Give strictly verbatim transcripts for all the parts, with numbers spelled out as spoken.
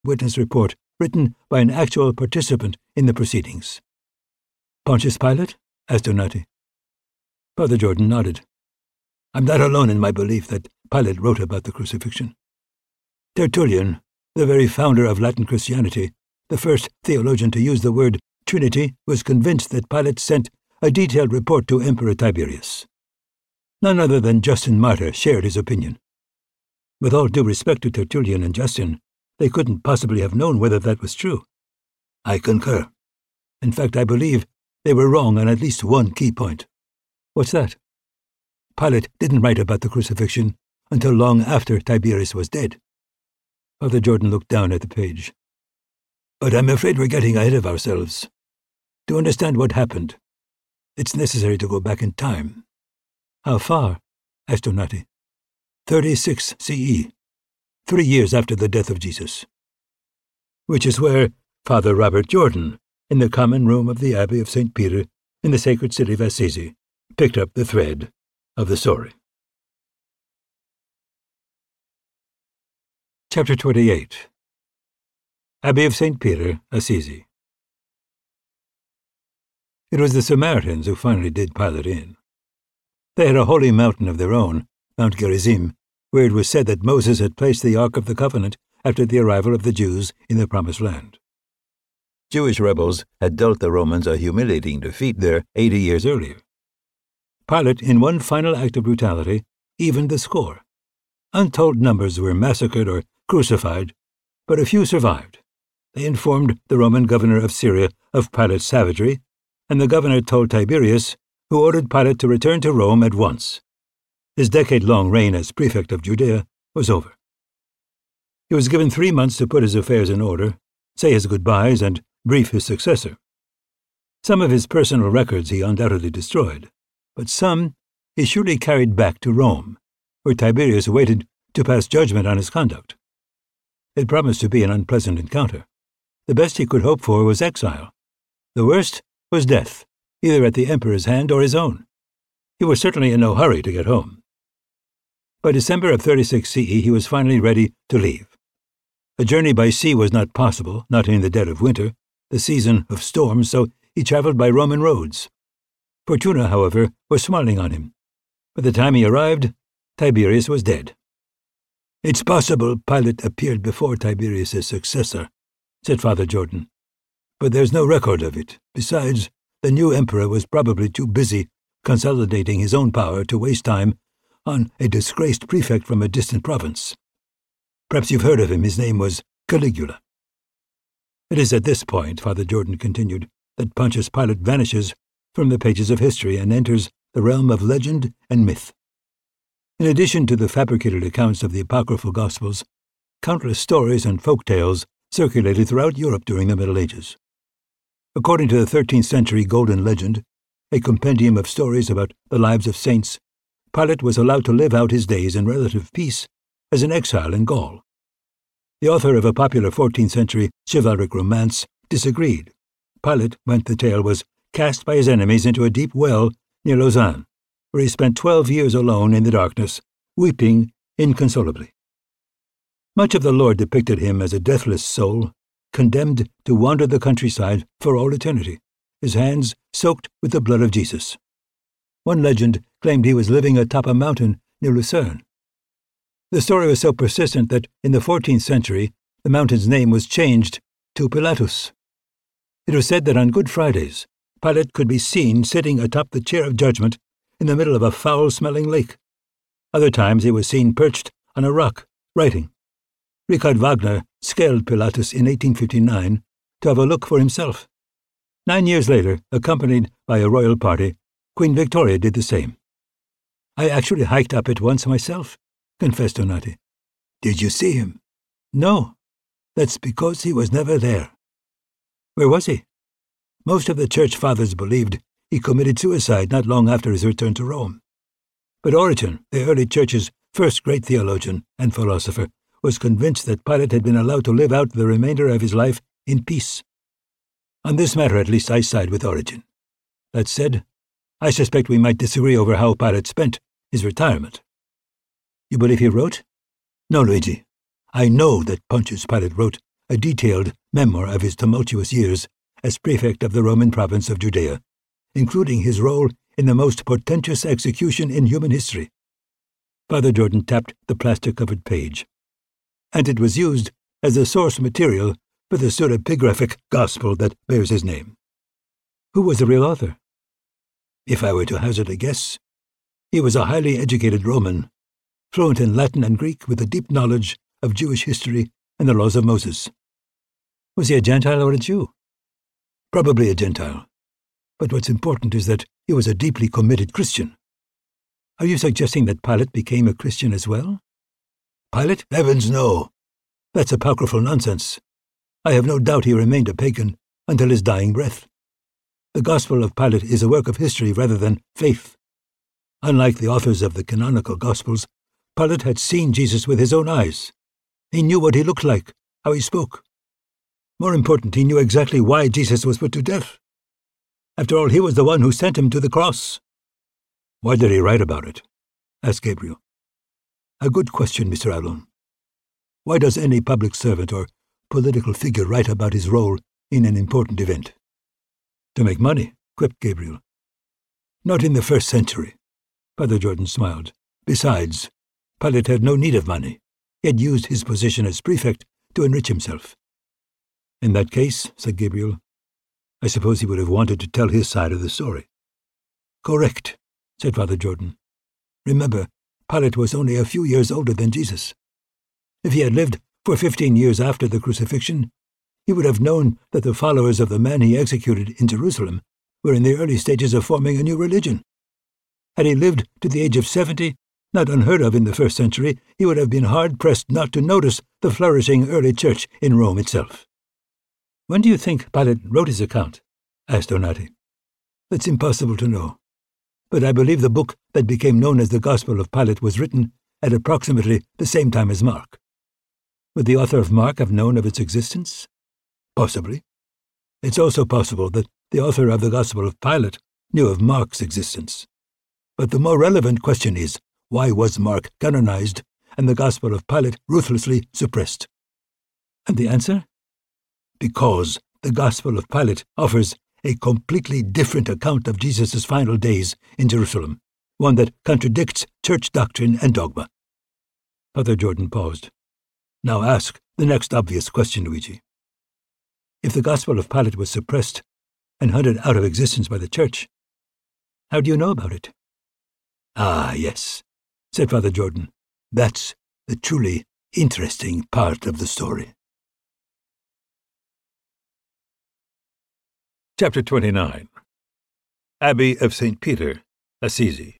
witness report written by an actual participant in the proceedings. Pontius Pilate? Asked Donati. Father Jordan nodded. I'm not alone in my belief that Pilate wrote about the crucifixion. Tertullian, the very founder of Latin Christianity, the first theologian to use the word Trinity, was convinced that Pilate sent a detailed report to Emperor Tiberius. None other than Justin Martyr shared his opinion. With all due respect to Tertullian and Justin, they couldn't possibly have known whether that was true. I concur. In fact, I believe they were wrong on at least one key point. What's that? Pilate didn't write about the crucifixion until long after Tiberius was dead. Father Jordan looked down at the page. But I'm afraid we're getting ahead of ourselves. To understand what happened, it's necessary to go back in time. How far? Asked Donati. thirty-six C E, three years after the death of Jesus. Which is where Father Robert Jordan, in the common room of the Abbey of Saint Peter in the sacred city of Assisi, picked up the thread of the story. Chapter twenty-eight. Abbey of Saint Peter, Assisi. It was the Samaritans who finally did Pilate in. They had a holy mountain of their own, Mount Gerizim, where it was said that Moses had placed the Ark of the Covenant after the arrival of the Jews in the Promised Land. Jewish rebels had dealt the Romans a humiliating defeat there eighty years earlier. Pilate, in one final act of brutality, evened the score. Untold numbers were massacred or crucified, but a few survived. They informed the Roman governor of Syria of Pilate's savagery, and the governor told Tiberius, who ordered Pilate to return to Rome at once. His decade-long reign as prefect of Judea was over. He was given three months to put his affairs in order, say his goodbyes, and brief his successor. Some of his personal records he undoubtedly destroyed, but some he surely carried back to Rome, where Tiberius waited to pass judgment on his conduct. It promised to be an unpleasant encounter. The best he could hope for was exile. The worst was death, either at the emperor's hand or his own. He was certainly in no hurry to get home. By December of thirty-six C E, he was finally ready to leave. A journey by sea was not possible, not in the dead of winter, the season of storms, so he traveled by Roman roads. Fortuna, however, was smiling on him. By the time he arrived, Tiberius was dead. It's possible Pilate appeared before Tiberius' successor, said Father Jordan, but there's no record of it. Besides, the new emperor was probably too busy consolidating his own power to waste time on a disgraced prefect from a distant province. Perhaps you've heard of him. His name was Caligula. It is at this point, Father Jordan continued, that Pontius Pilate vanishes from the pages of history and enters the realm of legend and myth. In addition to the fabricated accounts of the apocryphal Gospels, countless stories and folk tales circulated throughout Europe during the Middle Ages. According to the thirteenth century Golden Legend, a compendium of stories about the lives of saints, Pilate was allowed to live out his days in relative peace as an exile in Gaul. The author of a popular fourteenth century chivalric romance disagreed. Pilate, went the tale, was cast by his enemies into a deep well near Lausanne, where he spent twelve years alone in the darkness, weeping inconsolably. Much of the lore depicted him as a deathless soul, condemned to wander the countryside for all eternity, his hands soaked with the blood of Jesus. One legend claimed he was living atop a mountain near Lucerne. The story was so persistent that in the fourteenth century the mountain's name was changed to Pilatus. It was said that on Good Fridays, Pilate could be seen sitting atop the chair of judgment in the middle of a foul-smelling lake. Other times he was seen perched on a rock, writing. Richard Wagner scaled Pilatus in eighteen fifty-nine to have a look for himself. Nine years later, accompanied by a royal party, Queen Victoria did the same. I actually hiked up it once myself, confessed Donati. Did you see him? No. That's because he was never there. Where was he? Most of the church fathers believed he committed suicide not long after his return to Rome. But Origen, the early church's first great theologian and philosopher, was convinced that Pilate had been allowed to live out the remainder of his life in peace. On this matter, at least, I side with Origen. That said, I suspect we might disagree over how Pilate spent his retirement. You believe he wrote? No, Luigi. I know that Pontius Pilate wrote a detailed memoir of his tumultuous years as prefect of the Roman province of Judea, including his role in the most portentous execution in human history. Father Jordan tapped the plastic-covered page, and it was used as the source material for the pseudepigraphic gospel that bears his name. Who was the real author? If I were to hazard a guess, he was a highly educated Roman, fluent in Latin and Greek with a deep knowledge of Jewish history and the laws of Moses. Was he a Gentile or a Jew? Probably a Gentile. But what's important is that he was a deeply committed Christian. Are you suggesting that Pilate became a Christian as well? Pilate? Heavens, no. That's apocryphal nonsense. I have no doubt he remained a pagan until his dying breath. The Gospel of Pilate is a work of history rather than faith. Unlike the authors of the canonical Gospels, Pilate had seen Jesus with his own eyes. He knew what he looked like, how he spoke. More important, he knew exactly why Jesus was put to death. After all, he was the one who sent him to the cross. Why did he write about it? Asked Gabriel. A good question, Mister Ablon. Why does any public servant or political figure write about his role in an important event? To make money, quipped Gabriel. Not in the first century. Father Jordan smiled. Besides, Pilate had no need of money. He had used his position as prefect to enrich himself. In that case, said Gabriel, I suppose he would have wanted to tell his side of the story. Correct, said Father Jordan. Remember, Pilate was only a few years older than Jesus. If he had lived for fifteen years after the crucifixion, he would have known that the followers of the man he executed in Jerusalem were in the early stages of forming a new religion. Had he lived to the age of seventy, not unheard of in the first century, he would have been hard-pressed not to notice the flourishing early church in Rome itself. When do you think Pilate wrote his account? Asked Donati. It's impossible to know, but I believe the book that became known as the Gospel of Pilate was written at approximately the same time as Mark. Would the author of Mark have known of its existence? Possibly. It's also possible that the author of the Gospel of Pilate knew of Mark's existence. But the more relevant question is, why was Mark canonized and the Gospel of Pilate ruthlessly suppressed? And the answer? Because the Gospel of Pilate offers a completely different account of Jesus' final days in Jerusalem, one that contradicts church doctrine and dogma. Father Jordan paused. Now ask the next obvious question, Luigi. If the Gospel of Pilate was suppressed and hunted out of existence by the church, how do you know about it? Ah, yes, said Father Jordan. That's the truly interesting part of the story. Chapter twenty-nine. Abbey of Saint Peter, Assisi.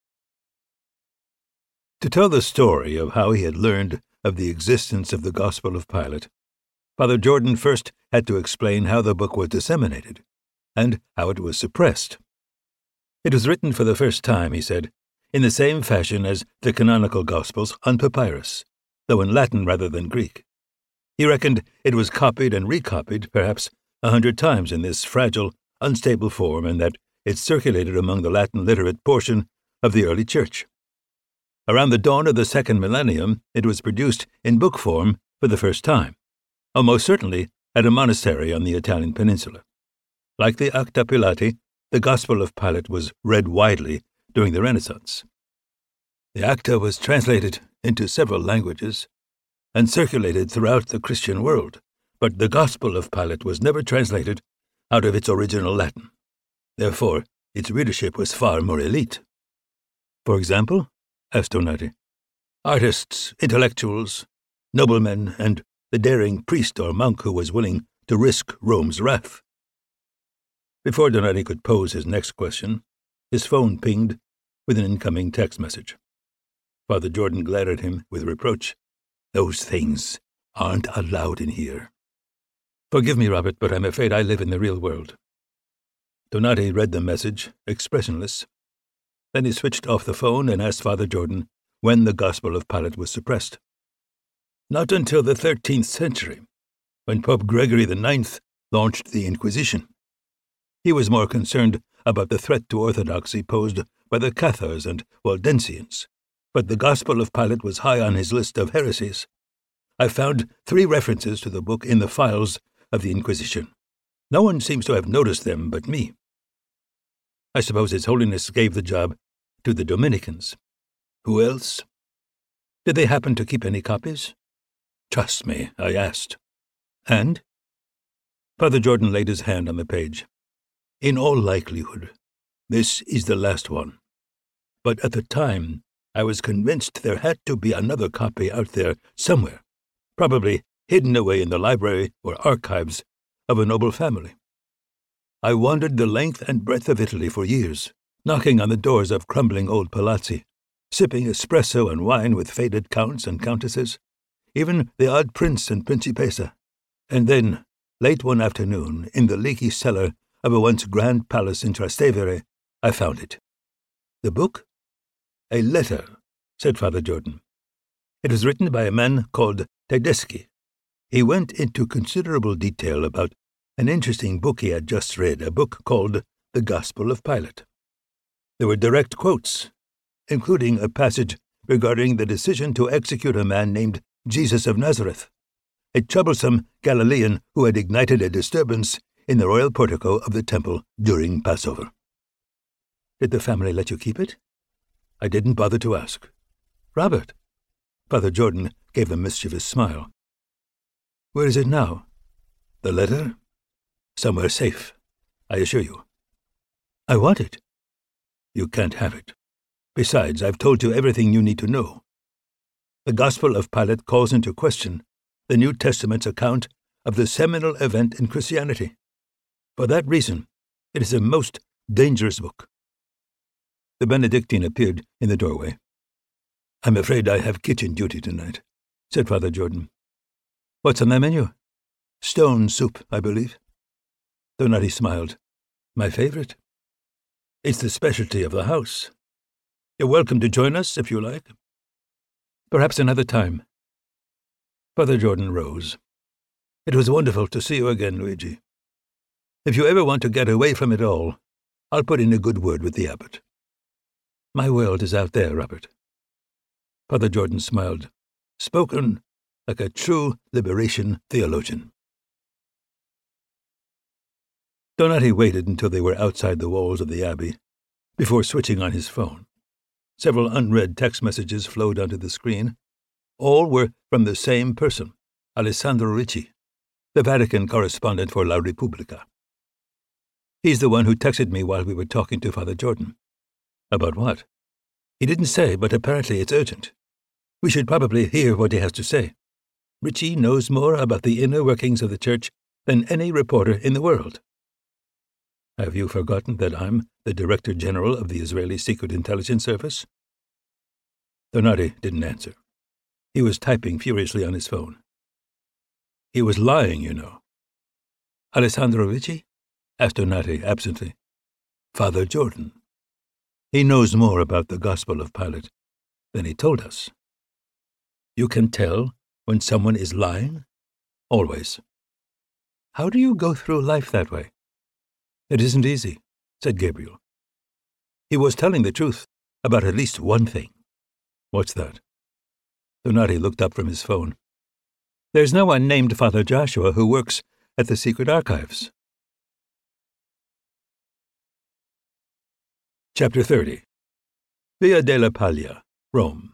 To tell the story of how he had learned of the existence of the Gospel of Pilate, Father Jordan first had to explain how the book was disseminated, and how it was suppressed. It was written for the first time, he said, in the same fashion as the canonical Gospels on papyrus, though in Latin rather than Greek. He reckoned it was copied and recopied perhaps a hundred times in this fragile, unstable form, and that it circulated among the Latin literate portion of the early church. Around the dawn of the second millennium, it was produced in book form for the first time, almost certainly at a monastery on the Italian peninsula. Like the Acta Pilati, the Gospel of Pilate was read widely during the Renaissance. The Acta was translated into several languages and circulated throughout the Christian world, but the Gospel of Pilate was never translated out of its original Latin. Therefore, its readership was far more elite. For example, asked Donati, artists, intellectuals, noblemen, and the daring priest or monk who was willing to risk Rome's wrath. Before Donati could pose his next question, his phone pinged with an incoming text message. Father Jordan glared at him with reproach. Those things aren't allowed in here. Forgive me, Robert, but I'm afraid I live in the real world. Donati read the message, expressionless. Then he switched off the phone and asked Father Jordan when the Gospel of Pilate was suppressed. Not until the thirteenth century, when Pope Gregory the Ninth launched the Inquisition. He was more concerned about the threat to orthodoxy posed by the Cathars and Waldensians, but the Gospel of Pilate was high on his list of heresies. I found three references to the book in the files of the Inquisition. No one seems to have noticed them but me. I suppose His Holiness gave the job to the Dominicans. Who else? Did they happen to keep any copies? Trust me, I asked. And? Father Jordan laid his hand on the page. In all likelihood, this is the last one. But at the time, I was convinced there had to be another copy out there somewhere, probably hidden away in the library or archives of a noble family. I wandered the length and breadth of Italy for years, knocking on the doors of crumbling old palazzi, sipping espresso and wine with faded counts and countesses, even the odd prince and principessa. And then, late one afternoon, in the leaky cellar of a once grand palace in Trastevere, I found it. The book? A letter, said Father Jordan. It was written by a man called Tedeschi. He went into considerable detail about an interesting book he had just read, a book called The Gospel of Pilate. There were direct quotes, including a passage regarding the decision to execute a man named Jesus of Nazareth, a troublesome Galilean who had ignited a disturbance in the royal portico of the temple during Passover. Did the family let you keep it? I didn't bother to ask. Robert. Father Jordan gave a mischievous smile. Where is it now? The letter? Somewhere safe, I assure you. I want it. You can't have it. Besides, I've told you everything you need to know. The Gospel of Pilate calls into question the New Testament's account of the seminal event in Christianity. For that reason, it is a most dangerous book. The Benedictine appeared in the doorway. I'm afraid I have kitchen duty tonight, said Father Jordan. What's on the menu? Stone soup, I believe. Donati smiled. My favorite. It's the specialty of the house. You're welcome to join us if you like. Perhaps another time. Father Jordan rose. It was wonderful to see you again, Luigi. If you ever want to get away from it all, I'll put in a good word with the abbot. My world is out there, Robert. Father Jordan smiled, spoken like a true liberation theologian. Donati waited until they were outside the walls of the abbey before switching on his phone. Several unread text messages flowed onto the screen. All were from the same person, Alessandro Ricci, the Vatican correspondent for La Repubblica. He's the one who texted me while we were talking to Father Jordan. About what? He didn't say, but apparently it's urgent. We should probably hear what he has to say. Ricci knows more about the inner workings of the Church than any reporter in the world. Have you forgotten that I'm the Director General of the Israeli Secret Intelligence Service? Donati didn't answer. He was typing furiously on his phone. He was lying, you know. Alessandro Ricci? Asked Donati absently. Father Jordan. He knows more about the Gospel of Pilate than he told us. You can tell when someone is lying? Always. How do you go through life that way? It isn't easy, said Gabriel. He was telling the truth about at least one thing. What's that? Donati looked up from his phone. There's no one named Father Joshua who works at the secret archives. Chapter thirty. Via della Paglia, Rome.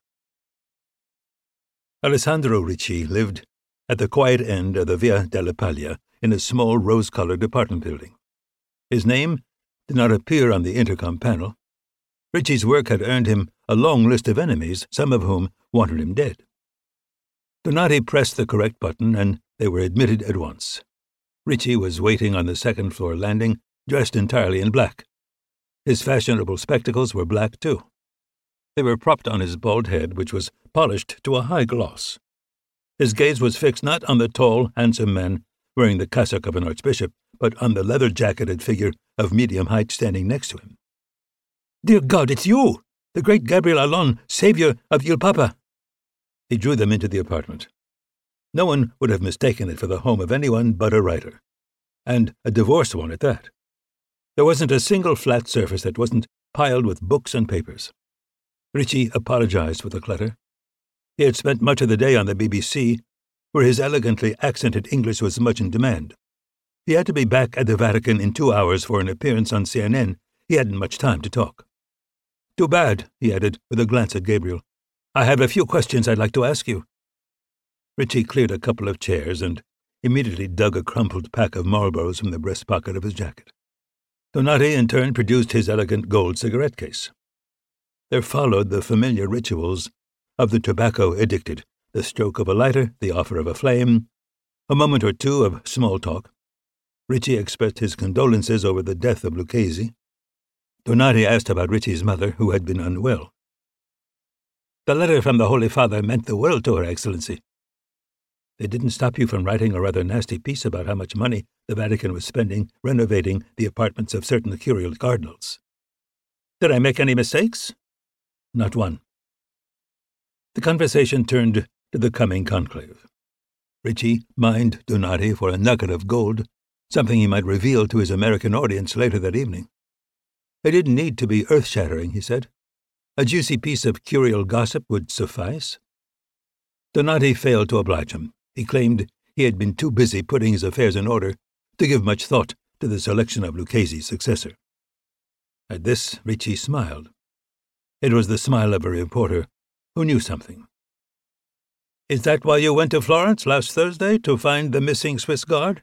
Alessandro Ricci lived at the quiet end of the Via della Paglia in a small rose-colored apartment building. His name did not appear on the intercom panel. Ricci's work had earned him a long list of enemies, some of whom wanted him dead. Donati pressed the correct button, and they were admitted at once. Ricci was waiting on the second-floor landing, dressed entirely in black. His fashionable spectacles were black, too. They were propped on his bald head, which was polished to a high gloss. His gaze was fixed not on the tall, handsome man wearing the cassock of an archbishop, but on the leather-jacketed figure of medium height standing next to him. Dear God, it's you! The great Gabriel Allon, savior of Il Papa! He drew them into the apartment. No one would have mistaken it for the home of anyone but a writer, and a divorced one at that. There wasn't a single flat surface that wasn't piled with books and papers. Ricci apologized for the clutter. He had spent much of the day on the B B C, where his elegantly accented English was much in demand. He had to be back at the Vatican in two hours for an appearance on C N N. He hadn't much time to talk. "Too bad," he added, with a glance at Gabriel. "I have a few questions I'd like to ask you." Ritchie cleared a couple of chairs and immediately dug a crumpled pack of Marlboros from the breast pocket of his jacket. Donati, in turn, produced his elegant gold cigarette case. There followed the familiar rituals of the tobacco-addicted, the stroke of a lighter, the offer of a flame, a moment or two of small talk. Ritchie expressed his condolences over the death of Lucchesi. Donati asked about Ritchie's mother, who had been unwell. "The letter from the Holy Father meant the world to her, Excellency." "They didn't stop you from writing a rather nasty piece about how much money the Vatican was spending renovating the apartments of certain curial cardinals." "Did I make any mistakes?" "Not one." The conversation turned to the coming conclave. Ritchie mined Donati for a nugget of gold, something he might reveal to his American audience later that evening. It didn't need to be earth-shattering, he said. A juicy piece of curial gossip would suffice. Donati failed to oblige him. He claimed he had been too busy putting his affairs in order to give much thought to the selection of Lucchesi's successor. At this, Ritchie smiled. It was the smile of a reporter who knew something. "Is that why you went to Florence last Thursday, to find the missing Swiss guard?"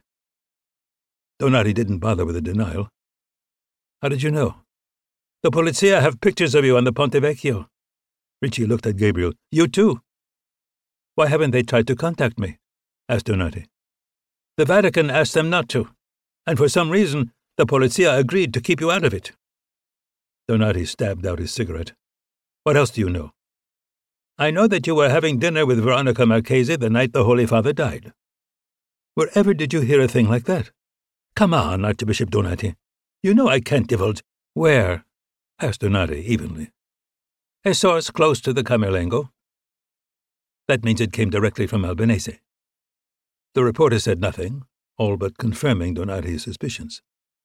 Donati didn't bother with a denial. "How did you know?" "The Polizia have pictures of you on the Ponte Vecchio." Ritchie looked at Gabriel. "You too." "Why haven't they tried to contact me?" asked Donati. "The Vatican asked them not to, and for some reason the Polizia agreed to keep you out of it." Donati stabbed out his cigarette. "What else do you know?" "I know that you were having dinner with Veronica Marchese the night the Holy Father died." "Wherever did you hear a thing like that?" "Come on, Archbishop Donati. You know I can't divulge—" "Where?" asked Donati evenly. "A source close to the Camerlengo." "That means it came directly from Albanese." The reporter said nothing, all but confirming Donati's suspicions.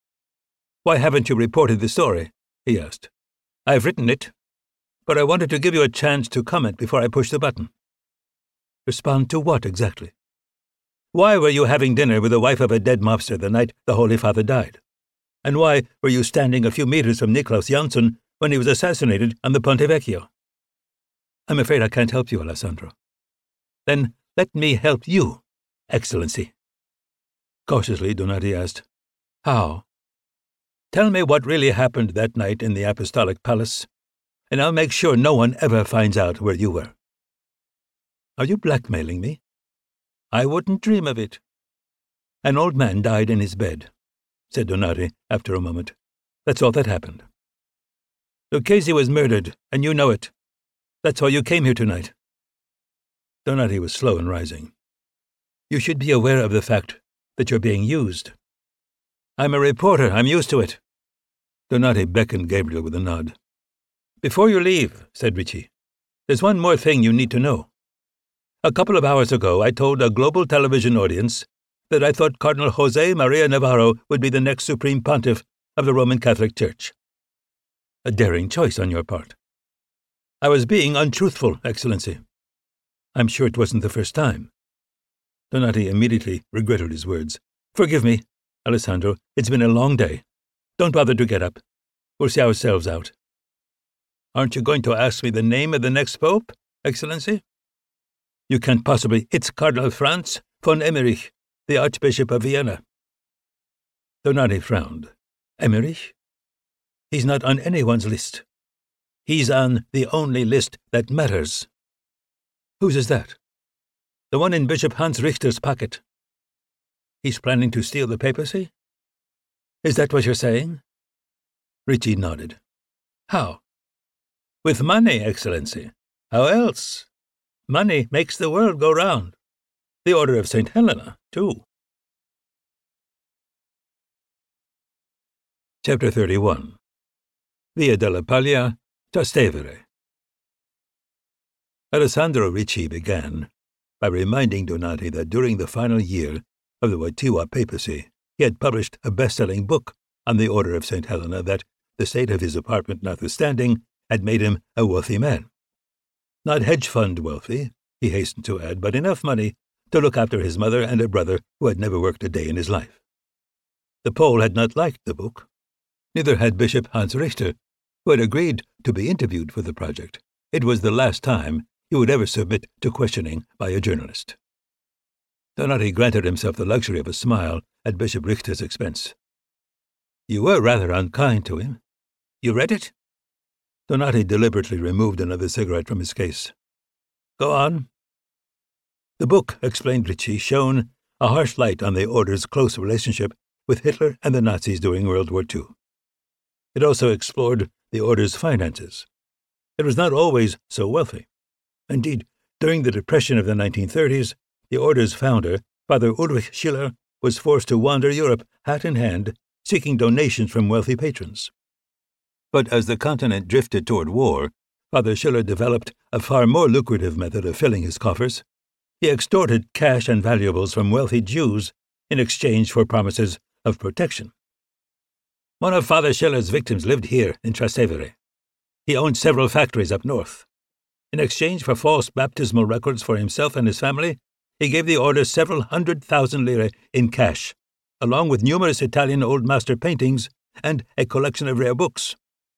"Why haven't you reported the story?" he asked. "I've written it, but I wanted to give you a chance to comment before I push the button." "Respond to what exactly?" "Why were you having dinner with the wife of a dead mobster the night the Holy Father died? And why were you standing a few meters from Niklaus Jansson when he was assassinated on the Ponte Vecchio?" "I'm afraid I can't help you, Alessandro." "Then let me help you, Excellency." Cautiously, Donati asked, "How?" "Tell me what really happened that night in the Apostolic Palace, and I'll make sure no one ever finds out where you were." "Are you blackmailing me?" "I wouldn't dream of it." "An old man died in his bed," said Donati after a moment. "That's all that happened. Lucchesi was murdered, and you know it. That's why you came here tonight." Donati was slow in rising. "You should be aware of the fact that you're being used." "I'm a reporter. I'm used to it." Donati beckoned Gabriel with a nod. "Before you leave," said Ritchie, "there's one more thing you need to know. A couple of hours ago, I told a global television audience that I thought Cardinal Jose Maria Navarro would be the next Supreme Pontiff of the Roman Catholic Church. A daring choice on your part. I was being untruthful, Excellency. I'm sure it wasn't the first time." Donati immediately regretted his words. "Forgive me, Alessandro. It's been a long day. Don't bother to get up. We'll see ourselves out." "Aren't you going to ask me the name of the next pope, Excellency?" "You can't possibly. It's Cardinal Franz von Emmerich, the Archbishop of Vienna." Donati frowned. "Emmerich? He's not on anyone's list. He's on the only list that matters." "Whose is that?" "The one in Bishop Hans Richter's pocket." "He's planning to steal the papacy? Is that what you're saying?" Ritchie nodded. "How?" "With money, Excellency. How else? Money makes the world go round. The Order of Saint Helena, too." Chapter thirty-one. Via della Paglia, Trastevere. Alessandro Ritchie began by reminding Donati that during the final year of the Wojtyła papacy, he had published a best-selling book on the Order of Saint Helena that, the state of his apartment notwithstanding, had made him a wealthy man. Not hedge fund wealthy, he hastened to add, but enough money to look after his mother and a brother who had never worked a day in his life. The Pole had not liked the book. Neither had Bishop Hans Richter, who had agreed to be interviewed for the project. It was the last time he would ever submit to questioning by a journalist. Donati granted himself the luxury of a smile at Bishop Richter's expense. "You were rather unkind to him. You read it?" Donati deliberately removed another cigarette from his case. "Go on." "The book," explained Ritchie, shone a harsh light on the Order's close relationship with Hitler and the Nazis during World War Two. It also explored the Order's finances. It was not always so wealthy. Indeed, during the Depression of the nineteen thirties, the Order's founder, Father Ulrich Schiller, was forced to wander Europe hat in hand, seeking donations from wealthy patrons. But as the continent drifted toward war, Father Schiller developed a far more lucrative method of filling his coffers. He extorted cash and valuables from wealthy Jews in exchange for promises of protection. One of Father Schiller's victims lived here in Trastevere. He owned several factories up north. In exchange for false baptismal records for himself and his family, he gave the Order several hundred thousand lire in cash, along with numerous Italian Old Master paintings and a collection of rare books.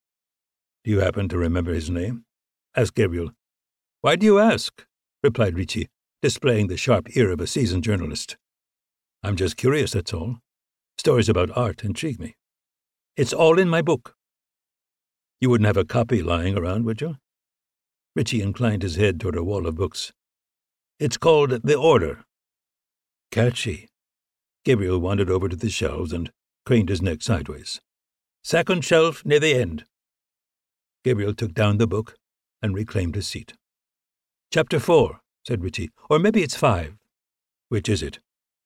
"Do you happen to remember his name?" asked Gabriel. "Why do you ask?" replied Ritchie, displaying the sharp ear of a seasoned journalist. "I'm just curious, that's all. Stories about art intrigue me. It's all in my book." "You wouldn't have a copy lying around, would you?" Ritchie inclined his head toward a wall of books. "It's called The Order." "Catchy." Gabriel wandered over to the shelves and craned his neck sideways. "Second shelf near the end." Gabriel took down the book and reclaimed his seat. "Chapter four," said Ritchie. "Or maybe it's five." "Which is it?"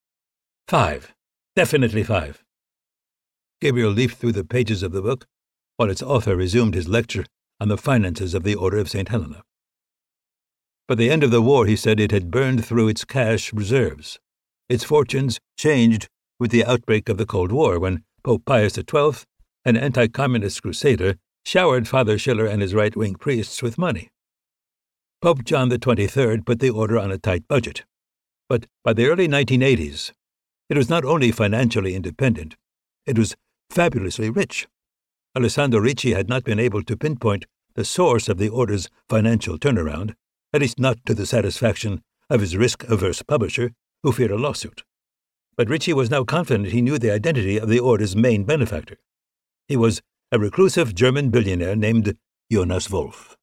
"Five. Definitely five." Gabriel leafed through the pages of the book, while its author resumed his lecture on the finances of the Order of Saint Helena. By the end of the war, he said, it had burned through its cash reserves. Its fortunes changed with the outbreak of the Cold War, when Pope Pius the Twelfth, an anti-communist crusader, showered Father Schiller and his right-wing priests with money. Pope John the Twenty-third put the Order on a tight budget. But by the early nineteen eighties, it was not only financially independent, it was fabulously rich. Alessandro Ricci had not been able to pinpoint the source of the Order's financial turnaround, at least not to the satisfaction of his risk-averse publisher, who feared a lawsuit. But Ricci was now confident he knew the identity of the Order's main benefactor. He was a reclusive German billionaire named Jonas Wolf.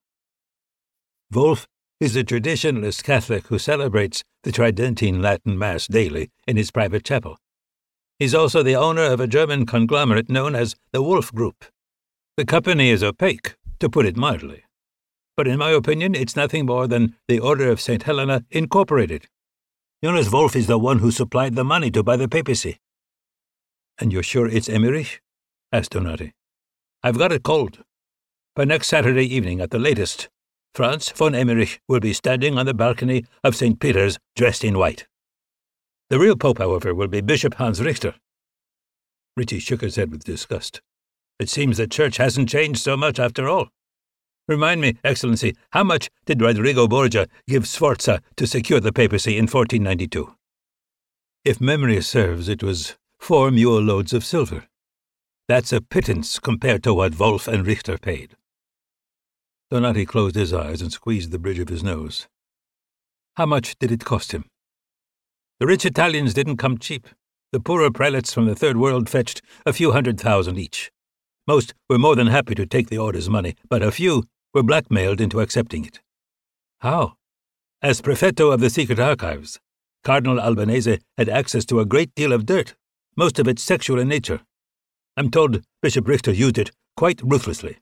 Wolf is a traditionalist Catholic who celebrates the Tridentine Latin Mass daily in his private chapel. He's also the owner of a German conglomerate known as the Wolf Group. The company is opaque, to put it mildly. But in my opinion, it's nothing more than the Order of Saint Helena Incorporated. Jonas Wolf is the one who supplied the money to buy the papacy. "And you're sure it's Emmerich?" asked Donati. "I've got it cold. By next Saturday evening at the latest, Franz von Emmerich will be standing on the balcony of Saint Peter's dressed in white. The real pope, however, will be Bishop Hans Richter." Ritchie shook his head with disgust. "It seems the church hasn't changed so much after all. Remind me, Excellency, how much did Rodrigo Borgia give Sforza to secure the papacy in fourteen ninety-two? If memory serves, it was four mule loads of silver. That's a pittance compared to what Wolf and Richter paid." Donati closed his eyes and squeezed the bridge of his nose. "How much did it cost him?" "The rich Italians didn't come cheap. The poorer prelates from the Third World fetched a few hundred thousand each. Most were more than happy to take the Order's money, but a few were blackmailed into accepting it." "How?" "As prefetto of the secret archives, Cardinal Albanese had access to a great deal of dirt, most of it sexual in nature. I'm told Bishop Richter used it quite ruthlessly."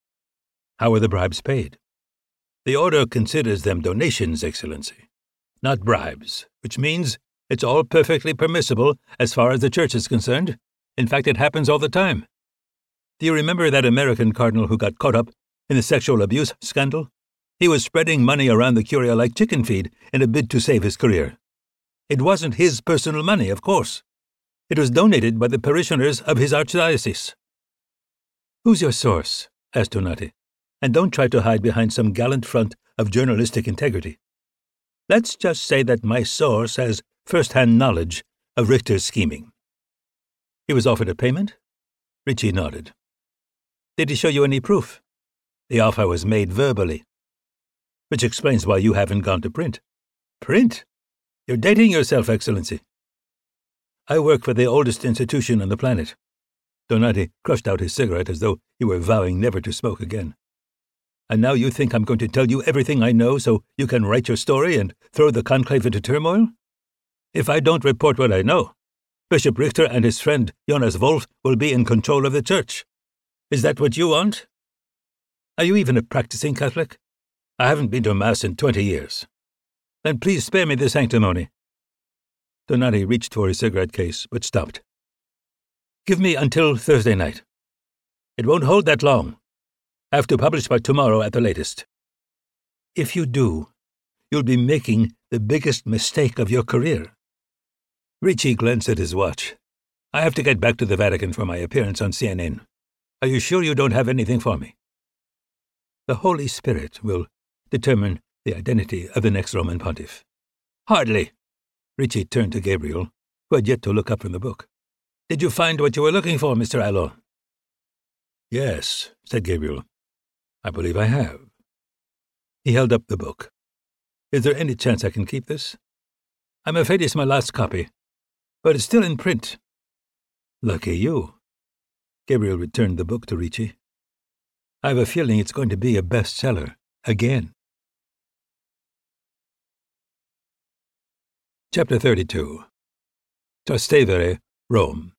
"How were the bribes paid?" "The Order considers them donations, Excellency, not bribes, which means it's all perfectly permissible as far as the Church is concerned. In fact, it happens all the time. Do you remember that American cardinal who got caught up in the sexual abuse scandal? He was spreading money around the Curia like chicken feed in a bid to save his career. It wasn't his personal money, of course. It was donated by the parishioners of his archdiocese." "Who's your source?" asked Donati. "And don't try to hide behind some gallant front of journalistic integrity." Let's just say that my source has first-hand knowledge of Richter's scheming. He was offered a payment? Ricci nodded. Did he show you any proof? The offer was made verbally. Which explains why you haven't gone to print. Print? You're dating yourself, Excellency. I work for the oldest institution on the planet. Donati crushed out his cigarette as though he were vowing never to smoke again. And now you think I'm going to tell you everything I know so you can write your story and throw the conclave into turmoil? If I don't report what I know, Bishop Richter and his friend Jonas Wolf will be in control of the church. Is that what you want? Are you even a practicing Catholic? I haven't been to Mass in twenty years. Then please spare me the sanctimony. Donati reached for his cigarette case, but stopped. Give me until Thursday night. It won't hold that long. I have to publish by tomorrow at the latest. If you do, you'll be making the biggest mistake of your career. Ricci glanced at his watch. I have to get back to the Vatican for my appearance on C N N. Are you sure you don't have anything for me? The Holy Spirit will determine the identity of the next Roman pontiff. Hardly. Ricci turned to Gabriel, who had yet to look up from the book. Did you find what you were looking for, Mister Allon? Yes, said Gabriel. I believe I have. He held up the book. Is there any chance I can keep this? I'm afraid it's my last copy, but it's still in print. Lucky you. Gabriel returned the book to Ricci. I have a feeling it's going to be a bestseller again. Chapter thirty-two. Trastevere, Rome.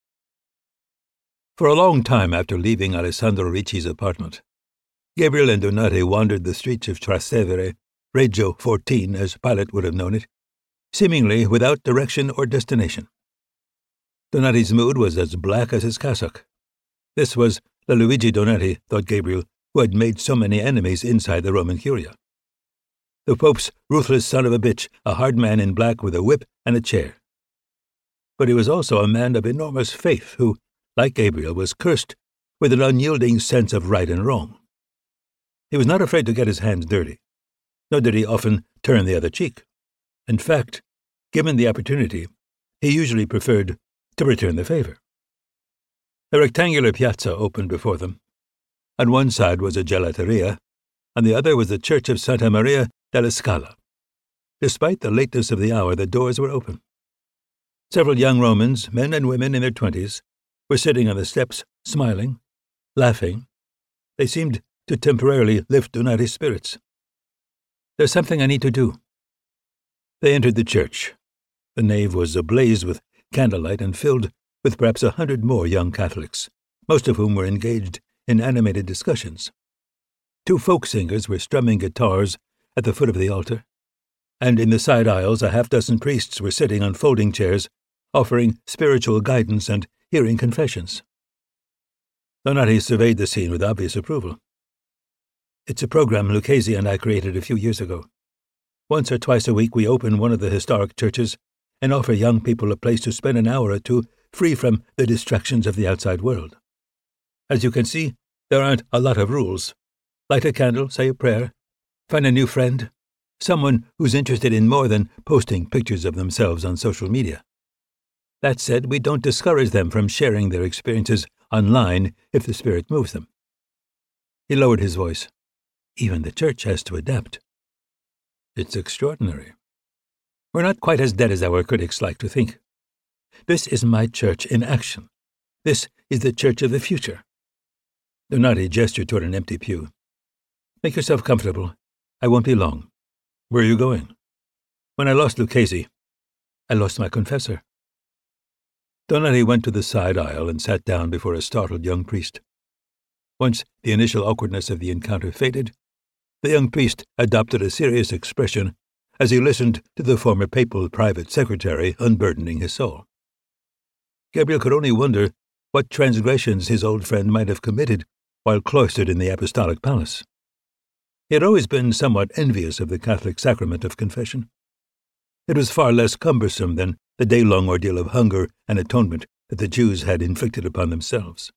For a long time after leaving Alessandro Ricci's apartment, Gabriel and Donati wandered the streets of Trastevere, Reggio fourteen as Pilate would have known it, seemingly without direction or destination. Donati's mood was as black as his cassock. This was the Luigi Donati, thought Gabriel, who had made so many enemies inside the Roman Curia. The Pope's ruthless son of a bitch, a hard man in black with a whip and a chair. But he was also a man of enormous faith who, like Gabriel, was cursed with an unyielding sense of right and wrong. He was not afraid to get his hands dirty, nor did he often turn the other cheek. In fact, given the opportunity, he usually preferred to return the favor. A rectangular piazza opened before them. On one side was a gelateria, on the other was the Church of Santa Maria della Scala. Despite the lateness of the hour, the doors were open. Several young Romans, men and women in their twenties, were sitting on the steps, smiling, laughing. They seemed to temporarily lift Donati's spirits. There's something I need to do. They entered the church. The nave was ablaze with candlelight and filled with perhaps a hundred more young Catholics, most of whom were engaged in animated discussions. Two folk singers were strumming guitars at the foot of the altar, and in the side aisles a half-dozen priests were sitting on folding chairs, offering spiritual guidance and hearing confessions. Donati surveyed the scene with obvious approval. It's a program Lucchesi and I created a few years ago. Once or twice a week we open one of the historic churches and offer young people a place to spend an hour or two free from the distractions of the outside world. As you can see, there aren't a lot of rules. Light a candle, say a prayer, find a new friend, someone who's interested in more than posting pictures of themselves on social media. That said, we don't discourage them from sharing their experiences online if the Spirit moves them. He lowered his voice. Even the church has to adapt. It's extraordinary. We're not quite as dead as our critics like to think. This is my church in action. This is the church of the future. Donati gestured toward an empty pew. Make yourself comfortable. I won't be long. Where are you going? When I lost Lucchesi, I lost my confessor. Donati went to the side aisle and sat down before a startled young priest. Once the initial awkwardness of the encounter faded, the young priest adopted a serious expression as he listened to the former papal private secretary unburdening his soul. Gabriel could only wonder what transgressions his old friend might have committed while cloistered in the apostolic palace. He had always been somewhat envious of the Catholic sacrament of confession. It was far less cumbersome than the day-long ordeal of hunger and atonement that the Jews had inflicted upon themselves.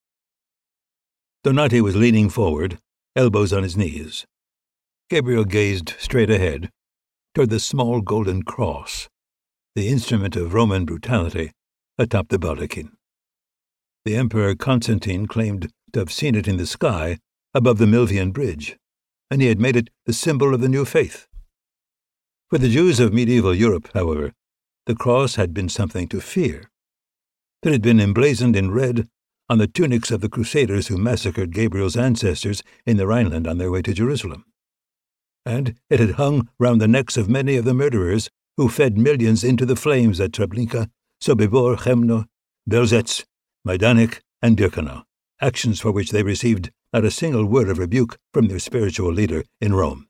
Donati was leaning forward, elbows on his knees. Gabriel gazed straight ahead, toward the small golden cross, the instrument of Roman brutality, atop the baldachin. The Emperor Constantine claimed to have seen it in the sky above the Milvian Bridge, and he had made it the symbol of the new faith. For the Jews of medieval Europe, however, the cross had been something to fear. It had been emblazoned in red on the tunics of the Crusaders who massacred Gabriel's ancestors in the Rhineland on their way to Jerusalem. And it had hung round the necks of many of the murderers who fed millions into the flames at Treblinka, Sobibor, Chemno, Belzec, Majdanek, and Birkenau, actions for which they received not a single word of rebuke from their spiritual leader in Rome.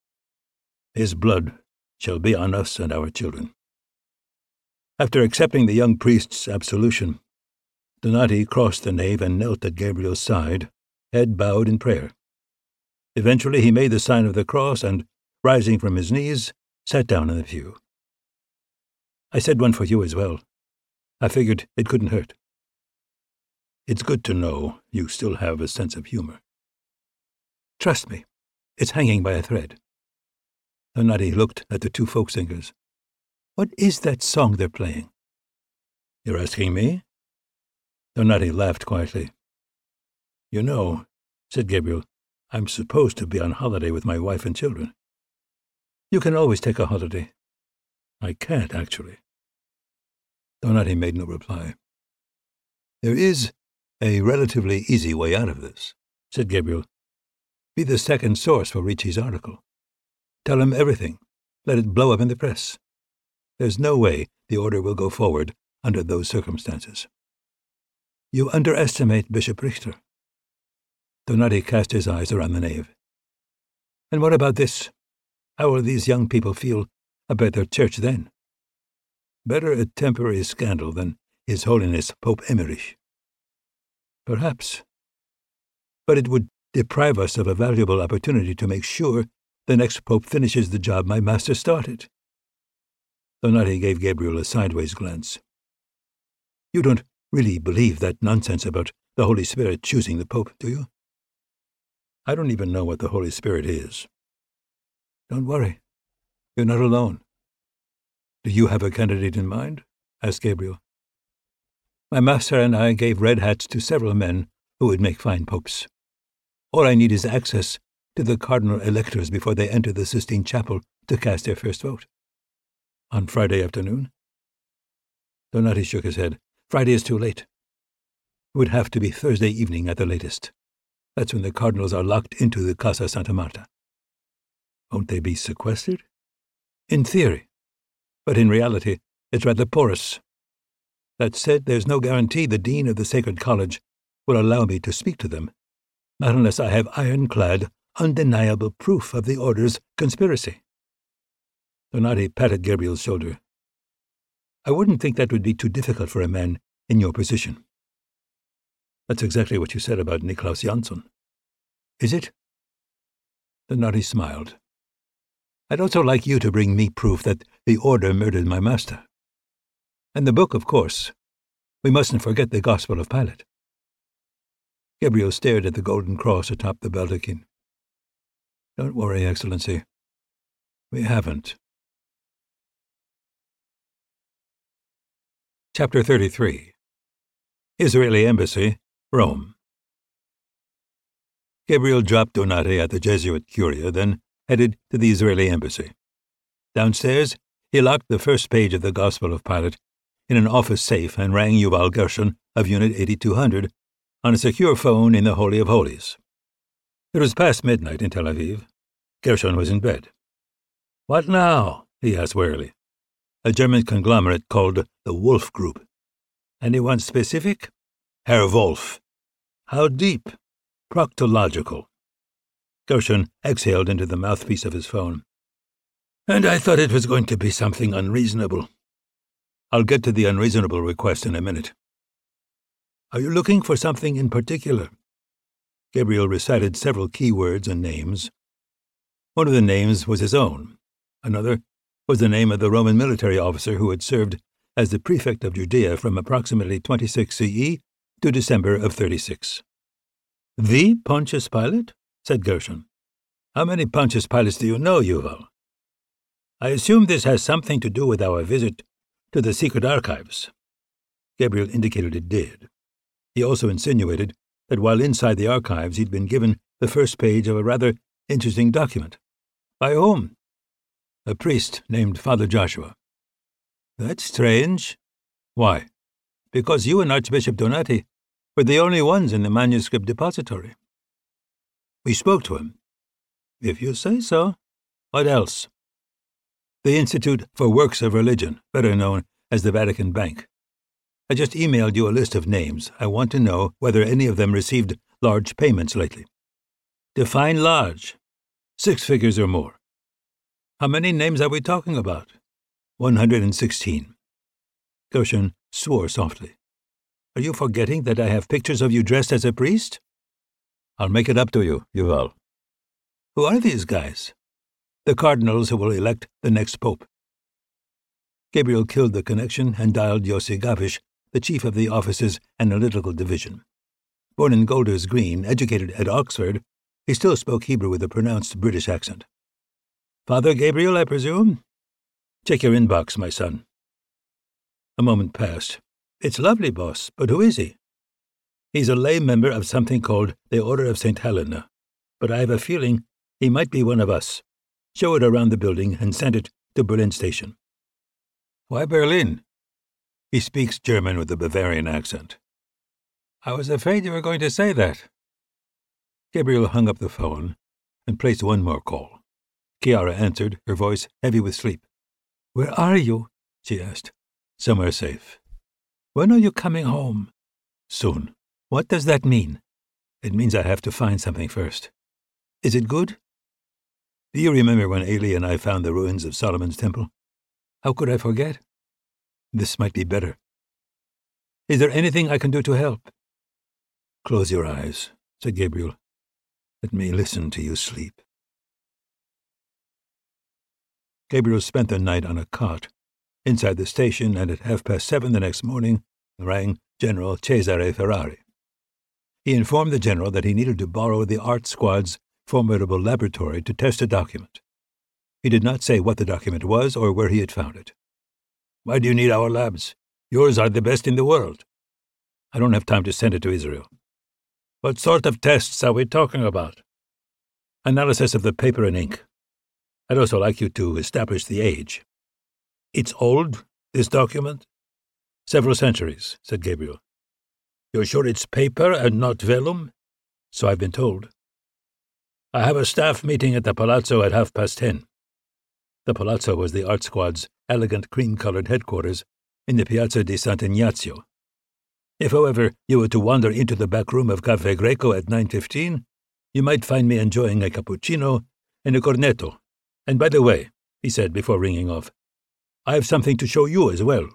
His blood shall be on us and our children. After accepting the young priest's absolution, Donati crossed the nave and knelt at Gabriel's side, head bowed in prayer. Eventually he made the sign of the cross and, rising from his knees, sat down in the pew. I said one for you as well. I figured it couldn't hurt. It's good to know you still have a sense of humor. Trust me, it's hanging by a thread. Donati looked at the two folk singers. What is that song they're playing? You're asking me? Donati laughed quietly. You know, said Gabriel, I'm supposed to be on holiday with my wife and children. You can always take a holiday. I can't, actually. Donati made no reply. There is a relatively easy way out of this, said Gabriel. Be the second source for Ricci's article. Tell him everything. Let it blow up in the press. There's no way the order will go forward under those circumstances. You underestimate Bishop Richter. Donati cast his eyes around the nave. And what about this? How will these young people feel about their church then? Better a temporary scandal than His Holiness Pope Emmerich. Perhaps. But it would deprive us of a valuable opportunity to make sure the next pope finishes the job my master started. Donati gave Gabriel a sideways glance. You don't really believe that nonsense about the Holy Spirit choosing the pope, do you? I don't even know what the Holy Spirit is. Don't worry. You're not alone. Do you have a candidate in mind? Asked Gabriel. My master and I gave red hats to several men who would make fine popes. All I need is access to the cardinal electors before they enter the Sistine Chapel to cast their first vote. On Friday afternoon? Donati shook his head. Friday is too late. It would have to be Thursday evening at the latest. That's when the cardinals are locked into the Casa Santa Marta. Won't they be sequestered? In theory. But in reality, it's rather porous. That said, there's no guarantee the dean of the Sacred College will allow me to speak to them, not unless I have ironclad, undeniable proof of the order's conspiracy. Donati patted Gabriel's shoulder. I wouldn't think that would be too difficult for a man in your position. That's exactly what you said about Niklaus Jansson. Is it? Donati smiled. I'd also like you to bring me proof that the order murdered my master. And the book, of course. We mustn't forget the Gospel of Pilate. Gabriel stared at the golden cross atop the baldachin. Don't worry, Excellency. We haven't. Chapter thirty-three. Israeli Embassy, Rome. Gabriel dropped Donati at the Jesuit Curia, then headed to the Israeli Embassy. Downstairs, he locked the first page of the Gospel of Pilate in an office safe and rang Yuval Gershon of Unit eighty-two hundred on a secure phone in the Holy of Holies. It was past midnight in Tel Aviv. Gershon was in bed. What now? He asked wearily. A German conglomerate called the Wolf Group. Anyone specific? Herr Wolf. How deep? Proctological. Gershon exhaled into the mouthpiece of his phone. And I thought it was going to be something unreasonable. I'll get to the unreasonable request in a minute. Are you looking for something in particular? Gabriel recited several key words and names. One of the names was his own. Another was the name of the Roman military officer who had served as the prefect of Judea from approximately twenty-six C E to December of thirty-six. The Pontius Pilate? Said Gershon. How many Pontius Pilates do you know, Yuval? I assume this has something to do with our visit to the secret archives. Gabriel indicated it did. He also insinuated that while inside the archives he'd been given the first page of a rather interesting document. By whom? A priest named Father Joshua. That's strange. Why? Because you and Archbishop Donati were the only ones in the manuscript depository. We spoke to him. If you say so. What else? The Institute for Works of Religion, better known as the Vatican Bank. I just emailed you a list of names. I want to know whether any of them received large payments lately. Define large. Six figures or more. How many names are we talking about? one hundred sixteen. Gershon swore softly. Are you forgetting that I have pictures of you dressed as a priest? I'll make it up to you, Yuval. Who are these guys? The cardinals who will elect the next pope. Gabriel killed the connection and dialed Yossi Gavish, the chief of the office's analytical division. Born in Golders Green, educated at Oxford, he still spoke Hebrew with a pronounced British accent. Father Gabriel, I presume? Check your inbox, my son. A moment passed. It's lovely, boss, but who is he? He's a lay member of something called the Order of Saint Helena, but I have a feeling he might be one of us. Show it around the building and send it to Berlin Station. Why Berlin? He speaks German with a Bavarian accent. I was afraid you were going to say that. Gabriel hung up the phone and placed one more call. Chiara answered, her voice heavy with sleep. Where are you? She asked. Somewhere safe. When are you coming home? Soon. What does that mean? It means I have to find something first. Is it good? Do you remember when Ailey and I found the ruins of Solomon's Temple? How could I forget? This might be better. Is there anything I can do to help? Close your eyes, said Gabriel. Let me listen to you sleep. Gabriel spent the night on a cot inside the station, and at half past seven the next morning rang General Cesare Ferrari. He informed the general that he needed to borrow the art squad's formidable laboratory to test a document. He did not say what the document was or where he had found it. Why do you need our labs? Yours are the best in the world. I don't have time to send it to Israel. What sort of tests are we talking about? Analysis of the paper and ink. I'd also like you to establish the age. It's old, this document? Several centuries, said Gabriel. You're sure it's paper and not vellum? So I've been told. I have a staff meeting at the Palazzo at half past ten. The Palazzo was the art squad's elegant cream-colored headquarters in the Piazza di Sant'Ignazio. If, however, you were to wander into the back room of Caffè Greco at nine fifteen, you might find me enjoying a cappuccino and a cornetto. And by the way, he said before ringing off, I have something to show you as well.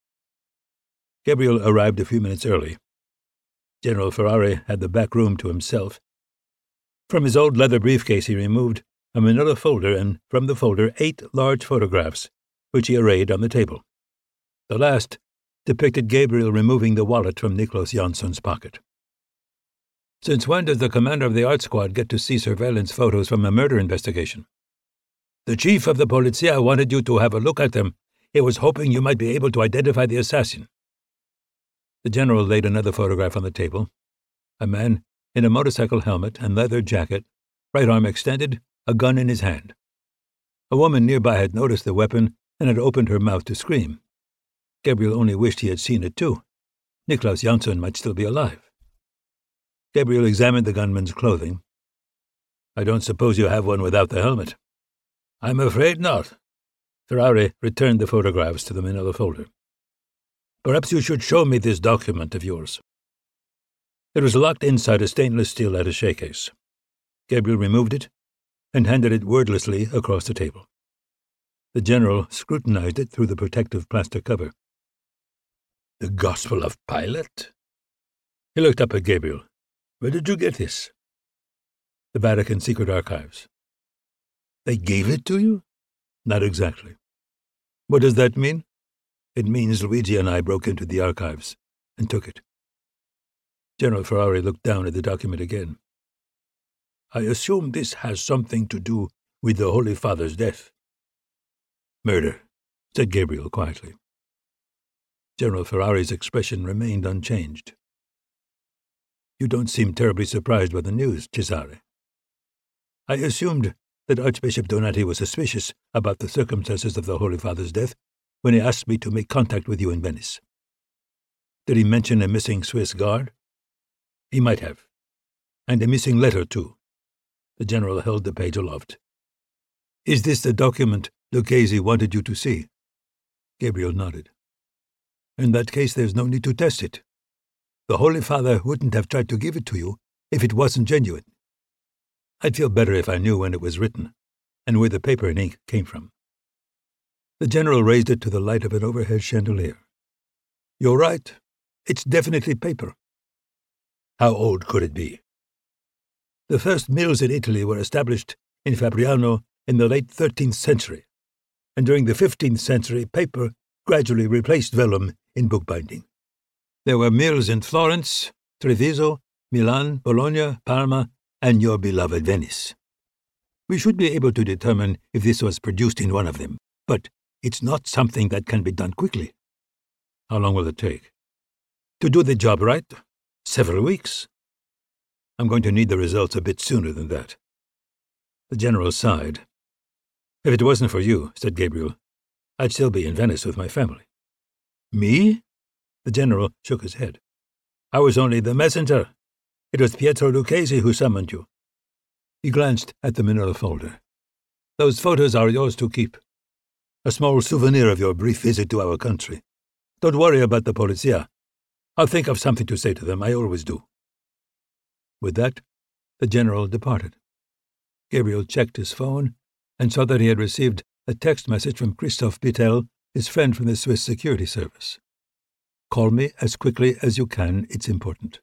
Gabriel arrived a few minutes early. General Ferrari had the back room to himself. From his old leather briefcase he removed a manila folder, and from the folder eight large photographs, which he arrayed on the table. The last depicted Gabriel removing the wallet from Niklas Jansson's pocket. Since when does the commander of the art squad get to see surveillance photos from a murder investigation? The chief of the Polizia wanted you to have a look at them. He was hoping you might be able to identify the assassin. The general laid another photograph on the table. A man in a motorcycle helmet and leather jacket, right arm extended, a gun in his hand. A woman nearby had noticed the weapon and had opened her mouth to scream. Gabriel only wished he had seen it too. Niklas Jansson might still be alive. Gabriel examined the gunman's clothing. I don't suppose you have one without the helmet. I'm afraid not. Ferrari returned the photographs to the manila folder. Perhaps you should show me this document of yours. It was locked inside a stainless steel attaché case. Gabriel removed it and handed it wordlessly across the table. The general scrutinized it through the protective plastic cover. The Gospel of Pilate? He looked up at Gabriel. Where did you get this? The Vatican Secret Archives. They gave it to you? Not exactly. What does that mean? It means Luigi and I broke into the archives and took it. General Ferrari looked down at the document again. I assume this has something to do with the Holy Father's death. Murder, said Gabriel quietly. General Ferrari's expression remained unchanged. You don't seem terribly surprised by the news, Cesare. I assumed that Archbishop Donati was suspicious about the circumstances of the Holy Father's death when he asked me to make contact with you in Venice. Did he mention a missing Swiss guard? He might have. And a missing letter, too. The general held the page aloft. Is this the document Lucchesi wanted you to see? Gabriel nodded. In that case, there's no need to test it. The Holy Father wouldn't have tried to give it to you if it wasn't genuine. I'd feel better if I knew when it was written, and where the paper and ink came from. The general raised it to the light of an overhead chandelier. You're right. It's definitely paper. How old could it be? The first mills in Italy were established in Fabriano in the late thirteenth century, and during the fifteenth century, paper gradually replaced vellum in bookbinding. There were mills in Florence, Treviso, Milan, Bologna, Parma, and your beloved Venice. We should be able to determine if this was produced in one of them, but it's not something that can be done quickly. How long will it take? To do the job right? Several weeks. I'm going to need the results a bit sooner than that. The general sighed. If it wasn't for you, said Gabriel, I'd still be in Venice with my family. Me? The general shook his head. I was only the messenger. It was Pietro Lucchesi who summoned you. He glanced at the manila folder. Those photos are yours to keep. A small souvenir of your brief visit to our country. Don't worry about the polizia. I'll think of something to say to them. I always do. With that, the general departed. Gabriel checked his phone and saw that he had received a text message from Christophe Pitel, his friend from the Swiss Security Service. Call me as quickly as you can. It's important.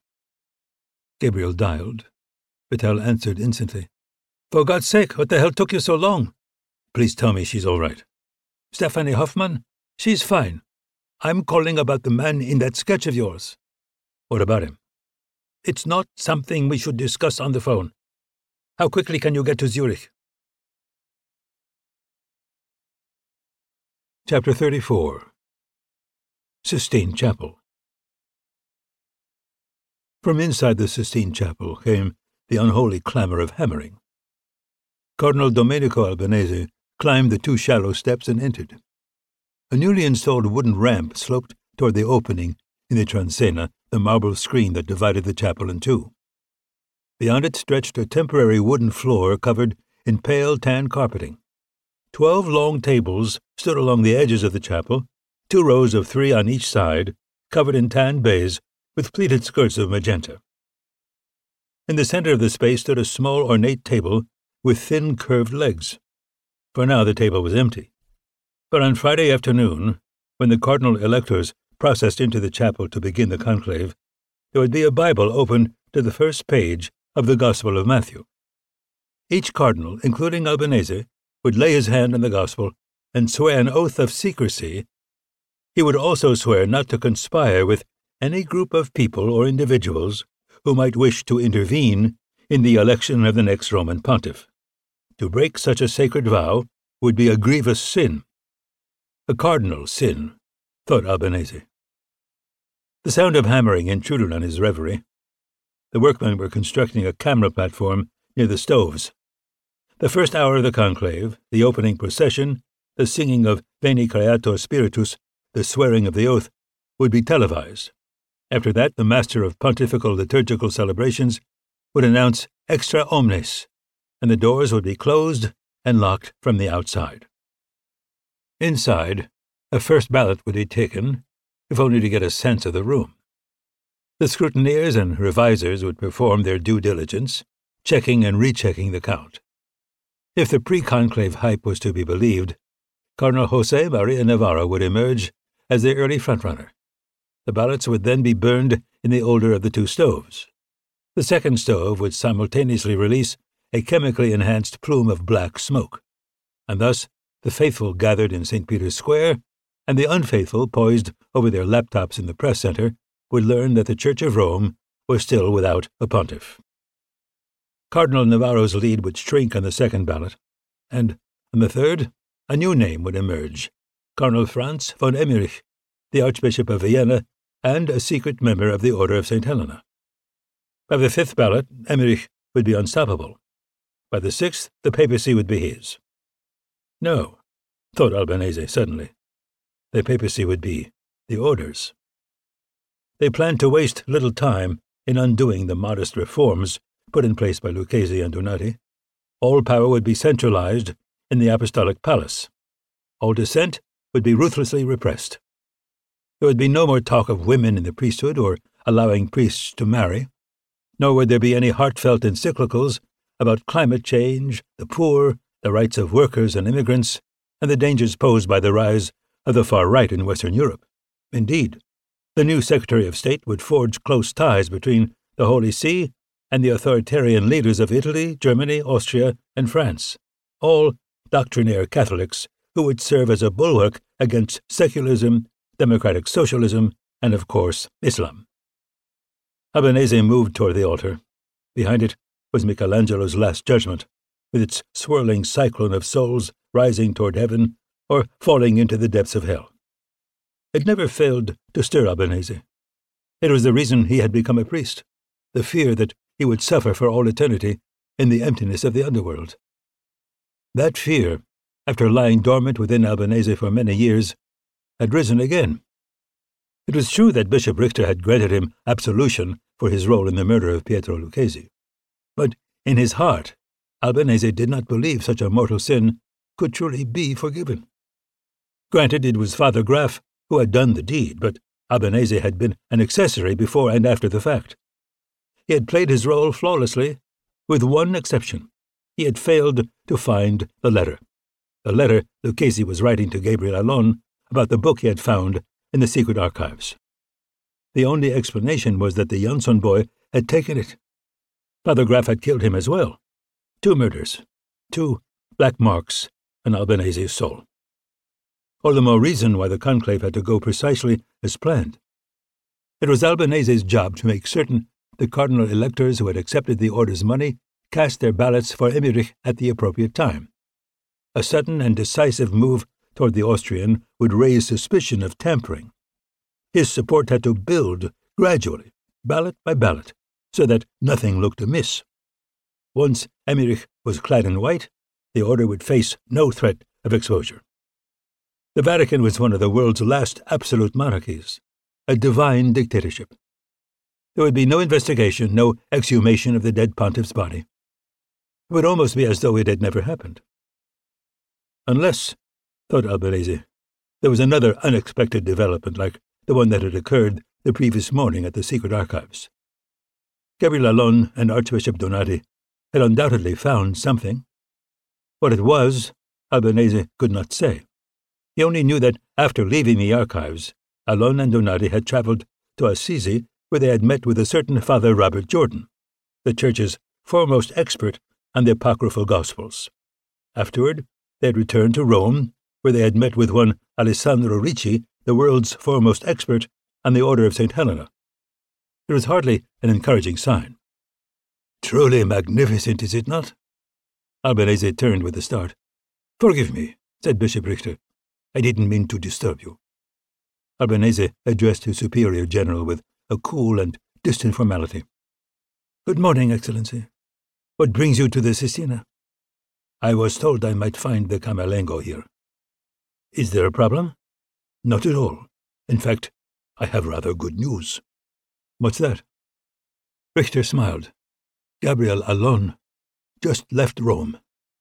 Gabriel dialed. Pitel answered instantly. For God's sake, what the hell took you so long? Please tell me she's all right. Stephanie Hoffman? She's fine. I'm calling about the man in that sketch of yours. What about him? It's not something we should discuss on the phone. How quickly can you get to Zurich? Chapter thirty-four. Sistine Chapel. From inside the Sistine Chapel came the unholy clamor of hammering. Cardinal Domenico Albanese climbed the two shallow steps and entered. A newly installed wooden ramp sloped toward the opening in the transena, the marble screen that divided the chapel in two. Beyond it stretched a temporary wooden floor covered in pale tan carpeting. Twelve long tables stood along the edges of the chapel, two rows of three on each side, covered in tan baize with pleated skirts of magenta. In the center of the space stood a small ornate table with thin curved legs. For now the table was empty. But on Friday afternoon, when the cardinal electors processed into the chapel to begin the conclave, there would be a Bible open to the first page of the Gospel of Matthew. Each cardinal, including Albanese, would lay his hand on the Gospel and swear an oath of secrecy. He would also swear not to conspire with any group of people or individuals who might wish to intervene in the election of the next Roman pontiff. To break such a sacred vow would be a grievous sin. A cardinal sin, thought Albanese. The sound of hammering intruded on his reverie. The workmen were constructing a camera platform near the stoves. The first hour of the conclave, the opening procession, the singing of Veni Creator Spiritus, the swearing of the oath, would be televised. After that, the master of pontifical liturgical celebrations would announce extra omnes, and the doors would be closed and locked from the outside. Inside, a first ballot would be taken, if only to get a sense of the room. The scrutineers and revisers would perform their due diligence, checking and rechecking the count. If the pre-conclave hype was to be believed, Cardinal José María Navarro would emerge as the early frontrunner. The ballots would then be burned in the older of the two stoves. The second stove would simultaneously release a chemically enhanced plume of black smoke, and thus the faithful gathered in Saint Peter's Square, and the unfaithful, poised over their laptops in the press center, would learn that the Church of Rome was still without a pontiff. Cardinal Navarro's lead would shrink on the second ballot, and, on the third, a new name would emerge, Cardinal Franz von Emmerich, the Archbishop of Vienna, and a secret member of the Order of Saint Helena. By the fifth ballot, Emmerich would be unstoppable. By the sixth, the papacy would be his. No, thought Albanese suddenly. The papacy would be the Order's. They planned to waste little time in undoing the modest reforms put in place by Lucchesi and Donati. All power would be centralized in the Apostolic Palace. All dissent would be ruthlessly repressed. There would be no more talk of women in the priesthood or allowing priests to marry, nor would there be any heartfelt encyclicals about climate change, the poor, the rights of workers and immigrants, and the dangers posed by the rise of the far right in Western Europe. Indeed, the new Secretary of State would forge close ties between the Holy See and the authoritarian leaders of Italy, Germany, Austria, and France, all doctrinaire Catholics who would serve as a bulwark against secularism, democratic socialism, and, of course, Islam. Albanese moved toward the altar. Behind it was Michelangelo's Last Judgment, with its swirling cyclone of souls rising toward heaven or falling into the depths of hell. It never failed to stir Albanese. It was the reason he had become a priest, the fear that he would suffer for all eternity in the emptiness of the underworld. That fear, after lying dormant within Albanese for many years, had risen again. It was true that Bishop Richter had granted him absolution for his role in the murder of Pietro Lucchesi, but in his heart, Albanese did not believe such a mortal sin could truly be forgiven. Granted, it was Father Graf who had done the deed, but Albanese had been an accessory before and after the fact. He had played his role flawlessly, with one exception. He had failed to find the letter. The letter Lucchesi was writing to Gabriel Allon about the book he had found in the secret archives. The only explanation was that the Jansson boy had taken it. Father Graf had killed him as well. Two murders, two black marks on Albanese's soul. All the more reason why the conclave had to go precisely as planned. It was Albanese's job to make certain the cardinal electors who had accepted the order's money cast their ballots for Emmerich at the appropriate time. A sudden and decisive move toward the Austrian would raise suspicion of tampering. His support had to build gradually, ballot by ballot, so that nothing looked amiss. Once Emmerich was clad in white, the order would face no threat of exposure. The Vatican was one of the world's last absolute monarchies, a divine dictatorship. There would be no investigation, no exhumation of the dead pontiff's body. It would almost be as though it had never happened. Unless, thought Albanese, there was another unexpected development like the one that had occurred the previous morning at the secret archives. Gabriel Allon and Archbishop Donati had undoubtedly found something. What it was, Albanese could not say. He only knew that after leaving the archives, Allon and Donati had traveled to Assisi, where they had met with a certain Father Robert Jordan, the Church's foremost expert on the apocryphal Gospels. Afterward, they had returned to Rome, where they had met with one Alessandro Ricci, the world's foremost expert on the Order of Saint Helena. It was hardly an encouraging sign. Truly magnificent, is it not? Albanese turned with a start. Forgive me, said Bishop Richter. I didn't mean to disturb you. Albanese addressed his superior general with a cool and distant formality. Good morning, Excellency. What brings you to the Sistina? I was told I might find the Camerlengo here. Is there a problem? Not at all. In fact, I have rather good news. What's that? Richter smiled. Gabriel Allon just left Rome.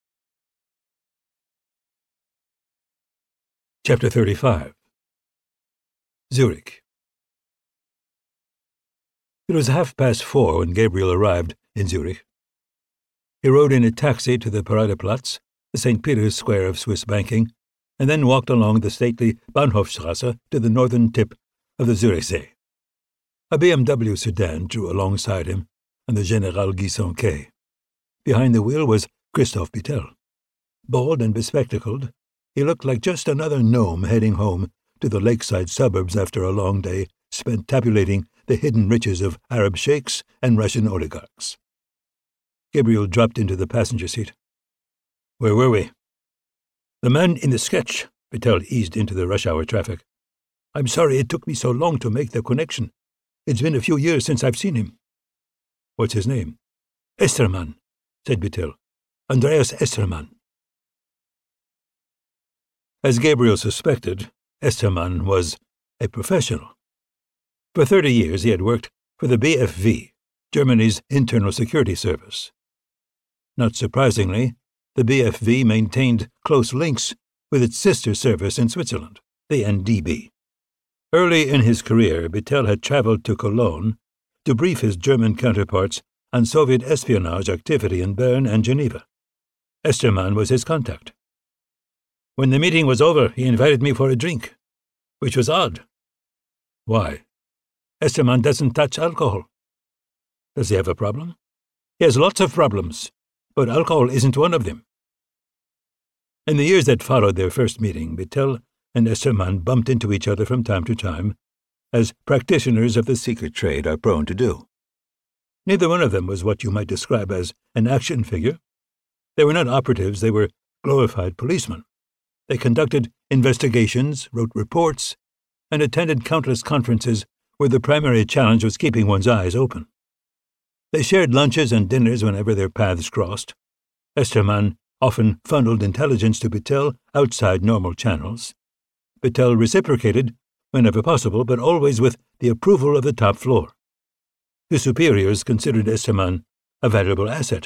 Chapter thirty-five. Zurich. It was half past four when Gabriel arrived in Zurich. He rode in a taxi to the Paradeplatz, the Saint Peter's Square of Swiss banking, and then walked along the stately Bahnhofstrasse to the northern tip of the Zürichsee. A B M W sedan drew alongside him on the General Guisson quay. Behind the wheel was Christophe Bittel. Bald and bespectacled, he looked like just another gnome heading home to the lakeside suburbs after a long day spent tabulating the hidden riches of Arab sheikhs and Russian oligarchs. Gabriel dropped into the passenger seat. Where were we? The man in the sketch, Vittel eased into the rush-hour traffic. I'm sorry it took me so long to make the connection. It's been a few years since I've seen him. What's his name? Esterman, said Vittel. Andreas Esterman. As Gabriel suspected, Esterman was a professional. For thirty years he had worked for the B F V, Germany's internal security service. Not surprisingly, the B F V maintained close links with its sister service in Switzerland, the N D B. Early in his career, Vittel had traveled to Cologne to brief his German counterparts on Soviet espionage activity in Bern and Geneva. Esterman was his contact. When the meeting was over, he invited me for a drink, which was odd. Why? Esterman doesn't touch alcohol. Does he have a problem? He has lots of problems, but alcohol isn't one of them. In the years that followed their first meeting, Vittel and Esterman bumped into each other from time to time, as practitioners of the secret trade are prone to do. Neither one of them was what you might describe as an action figure. They were not operatives, they were glorified policemen. They conducted investigations, wrote reports, and attended countless conferences where the primary challenge was keeping one's eyes open. They shared lunches and dinners whenever their paths crossed. Esterman often funneled intelligence to Vittel outside normal channels. Vittel reciprocated whenever possible, but always with the approval of the top floor. His superiors considered Esterman a valuable asset.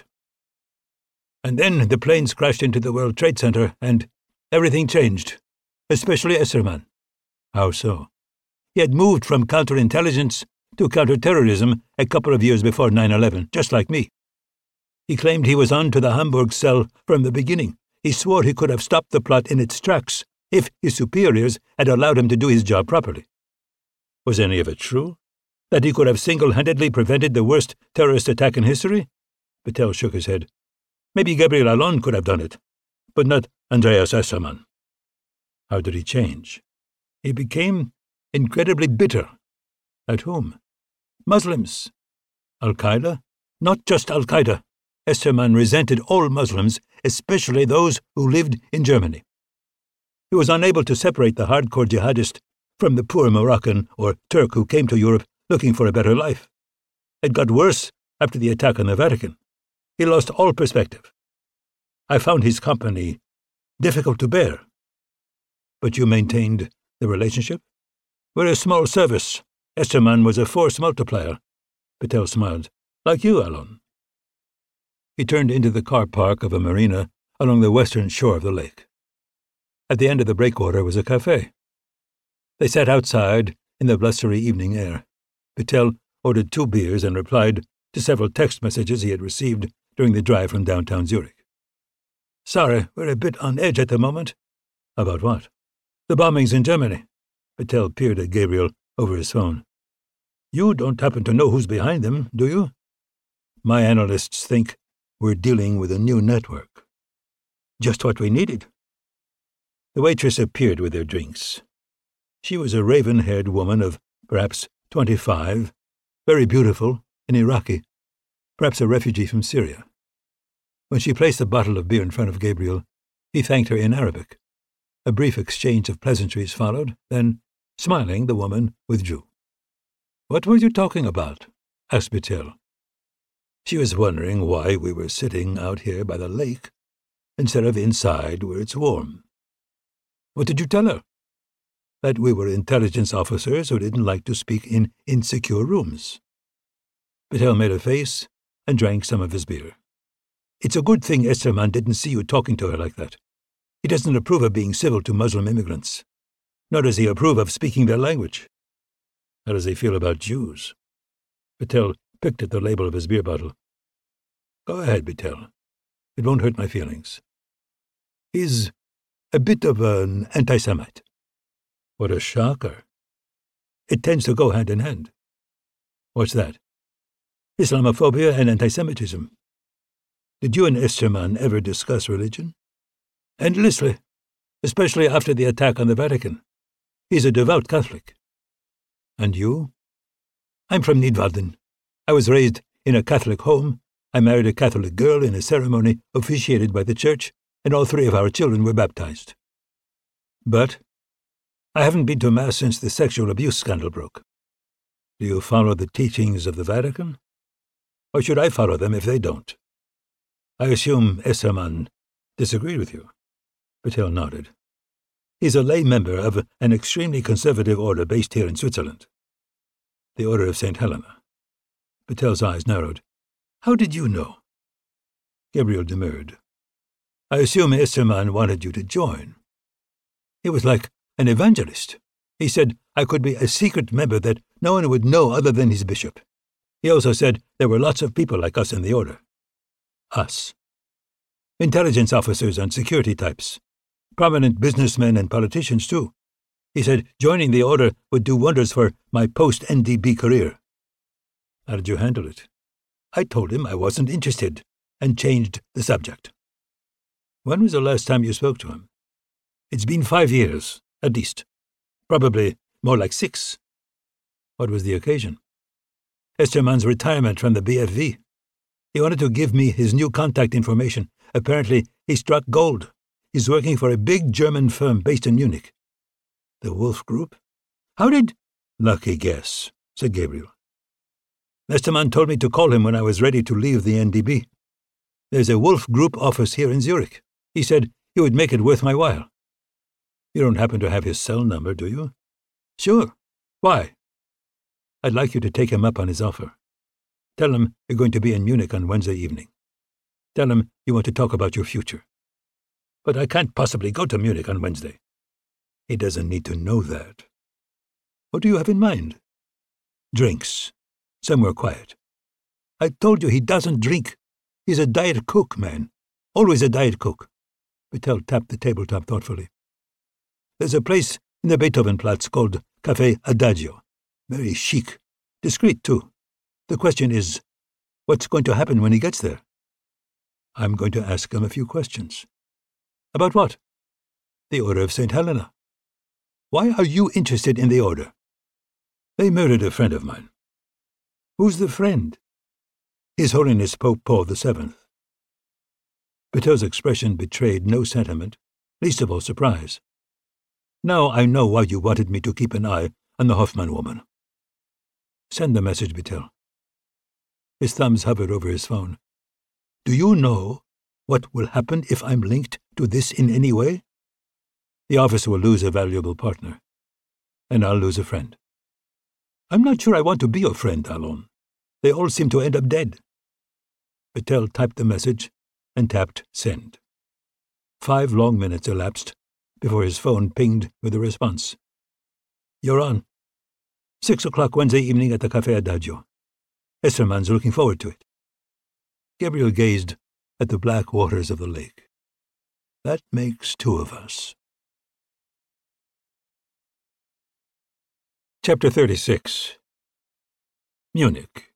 And then the planes crashed into the World Trade Center, and everything changed, especially Esterman. How so? He had moved from counterintelligence to counterterrorism a couple of years before nine eleven, just like me. He claimed he was on to the Hamburg cell from the beginning. He swore he could have stopped the plot in its tracks if his superiors had allowed him to do his job properly. Was any of it true? That he could have single-handedly prevented the worst terrorist attack in history? Vittel shook his head. Maybe Gabriel Allon could have done it, but not Andreas Esterman. How did he change? He became incredibly bitter. At whom? Muslims. Al-Qaeda? Not just Al-Qaeda. Esterman resented all Muslims, especially those who lived in Germany. He was unable to separate the hardcore jihadist from the poor Moroccan or Turk who came to Europe looking for a better life. It got worse after the attack on the Vatican. He lost all perspective. I found his company difficult to bear. But you maintained the relationship? We're a small service. Esterman was a force multiplier. Vittel smiled. Like you, Allon. He turned into the car park of a marina along the western shore of the lake. At the end of the breakwater was a cafe. They sat outside in the blustery evening air. Vittel ordered two beers and replied to several text messages he had received during the drive from downtown Zurich. Sorry, we're a bit on edge at the moment. About what? The bombings in Germany. Vittel peered at Gabriel over his phone. You don't happen to know who's behind them, do you? My analysts think we're dealing with a new network. Just what we needed. The waitress appeared with their drinks. She was a raven-haired woman of perhaps twenty-five, very beautiful, an Iraqi, perhaps a refugee from Syria. When she placed the bottle of beer in front of Gabriel, he thanked her in Arabic. A brief exchange of pleasantries followed, then, smiling, the woman withdrew. What were you talking about? Asked Vittel. She was wondering why we were sitting out here by the lake instead of inside where it's warm. What did you tell her? That we were intelligence officers who didn't like to speak in insecure rooms. Vittel made a face and drank some of his beer. It's a good thing Esterman didn't see you talking to her like that. He doesn't approve of being civil to Muslim immigrants. Nor does he approve of speaking their language. How does he feel about Jews? Vittel picked at the label of his beer bottle. Go ahead, Vittel. It won't hurt my feelings. He's a bit of an anti-Semite. What a shocker. It tends to go hand in hand. What's that? Islamophobia and anti-Semitism. Did you and Esterman ever discuss religion? Endlessly, especially after the attack on the Vatican. He's a devout Catholic. And you? I'm from Nidwalden. I was raised in a Catholic home. I married a Catholic girl in a ceremony officiated by the church, and all three of our children were baptized. But I haven't been to Mass since the sexual abuse scandal broke. Do you follow the teachings of the Vatican? Or should I follow them if they don't? I assume Esserman disagreed with you. Patel nodded. He's a lay member of an extremely conservative order based here in Switzerland. The Order of Saint Helena. Patel's eyes narrowed. How did you know? Gabriel demurred. I assume Esserman wanted you to join. He was like an evangelist. He said I could be a secret member that no one would know other than his bishop. He also said there were lots of people like us in the order. Us. Intelligence officers and security types. Prominent businessmen and politicians, too. He said joining the order would do wonders for my post-N D B career. How did you handle it? I told him I wasn't interested, and changed the subject. When was the last time you spoke to him? It's been five years, at least. Probably more like six. What was the occasion? Esserman's retirement from the B F V. He wanted to give me his new contact information. Apparently, he struck gold. He's working for a big German firm based in Munich. The Wolf Group? How did... Lucky guess, said Gabriel. Esserman told me to call him when I was ready to leave the N D B. There's a Wolf Group office here in Zurich. He said he would make it worth my while. You don't happen to have his cell number, do you? Sure. Why? I'd like you to take him up on his offer. Tell him you're going to be in Munich on Wednesday evening. Tell him you want to talk about your future. But I can't possibly go to Munich on Wednesday. He doesn't need to know that. What do you have in mind? Drinks. Somewhere quiet. I told you he doesn't drink. He's a Diet Coke, man. Always a Diet Coke. Patel tapped the tabletop thoughtfully. There's a place in the Beethovenplatz called Café Adagio. Very chic. Discreet, too. The question is, what's going to happen when he gets there? I'm going to ask him a few questions. About what? The Order of Saint Helena. Why are you interested in the Order? They murdered a friend of mine. Who's the friend? His Holiness Pope Paul the Seventh. Patel's expression betrayed no sentiment, least of all surprise. Now I know why you wanted me to keep an eye on the Hoffman woman. Send the message, Patel. His thumbs hovered over his phone. Do you know what will happen if I'm linked to this in any way? The office will lose a valuable partner, and I'll lose a friend. I'm not sure I want to be your friend, Alon. They all seem to end up dead. Patel typed the message and tapped send. Five long minutes elapsed before his phone pinged with a response. You're on. Six o'clock Wednesday evening at the Café Adagio. Esserman's looking forward to it. Gabriel gazed at the black waters of the lake. That makes two of us. Chapter thirty-six. Munich.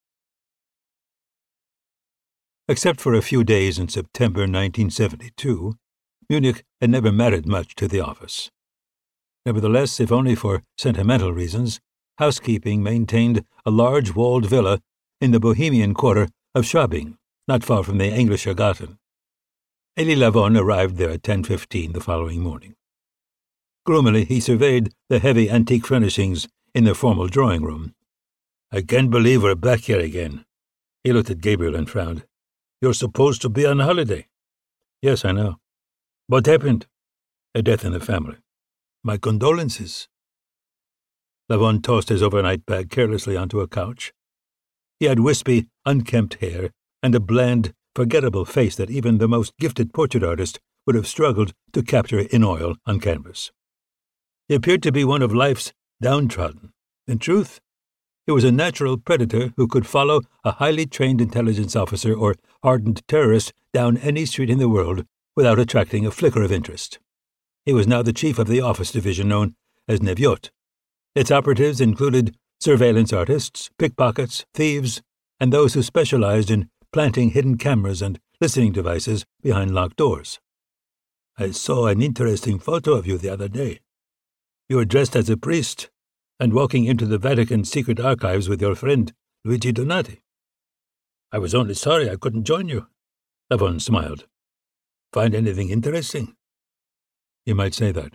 Except for a few days in September nineteen seventy-two, Munich had never mattered much to the office. Nevertheless, if only for sentimental reasons, housekeeping maintained a large walled villa in the Bohemian quarter of Schwabing, not far from the Englischer Garten. Elie Lavon arrived there at ten fifteen the following morning. Gloomily, he surveyed the heavy antique furnishings in the formal drawing room. I can't believe we're back here again. He looked at Gabriel and frowned. You're supposed to be on holiday. Yes, I know. What happened? A death in the family. My condolences. Lavon tossed his overnight bag carelessly onto a couch. He had wispy, unkempt hair and a bland, forgettable face that even the most gifted portrait artist would have struggled to capture in oil on canvas. He appeared to be one of life's downtrodden. In truth, he was a natural predator who could follow a highly trained intelligence officer or hardened terrorist down any street in the world without attracting a flicker of interest. He was now the chief of the office division known as Neviot. Its operatives included surveillance artists, pickpockets, thieves, and those who specialized in planting hidden cameras and listening devices behind locked doors. I saw an interesting photo of you the other day. You were dressed as a priest and walking into the Vatican secret archives with your friend, Luigi Donati. I was only sorry I couldn't join you. Lavon smiled. Find anything interesting?" "You might say that."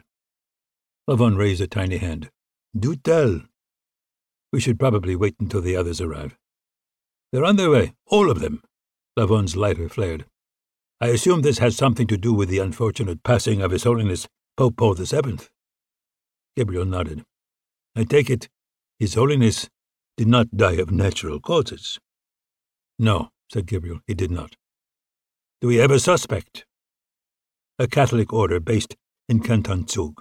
Lavon raised a tiny hand. "Do tell." "We should probably wait until the others arrive." "They're on their way, all of them." Lavon's lighter flared. "I assume this has something to do with the unfortunate passing of His Holiness Pope Paul the Seventh." Gabriel nodded. "I take it His Holiness did not die of natural causes." "No," said Gabriel, "he did not." "Do we have a suspect?" "A Catholic order based in Canton Zug."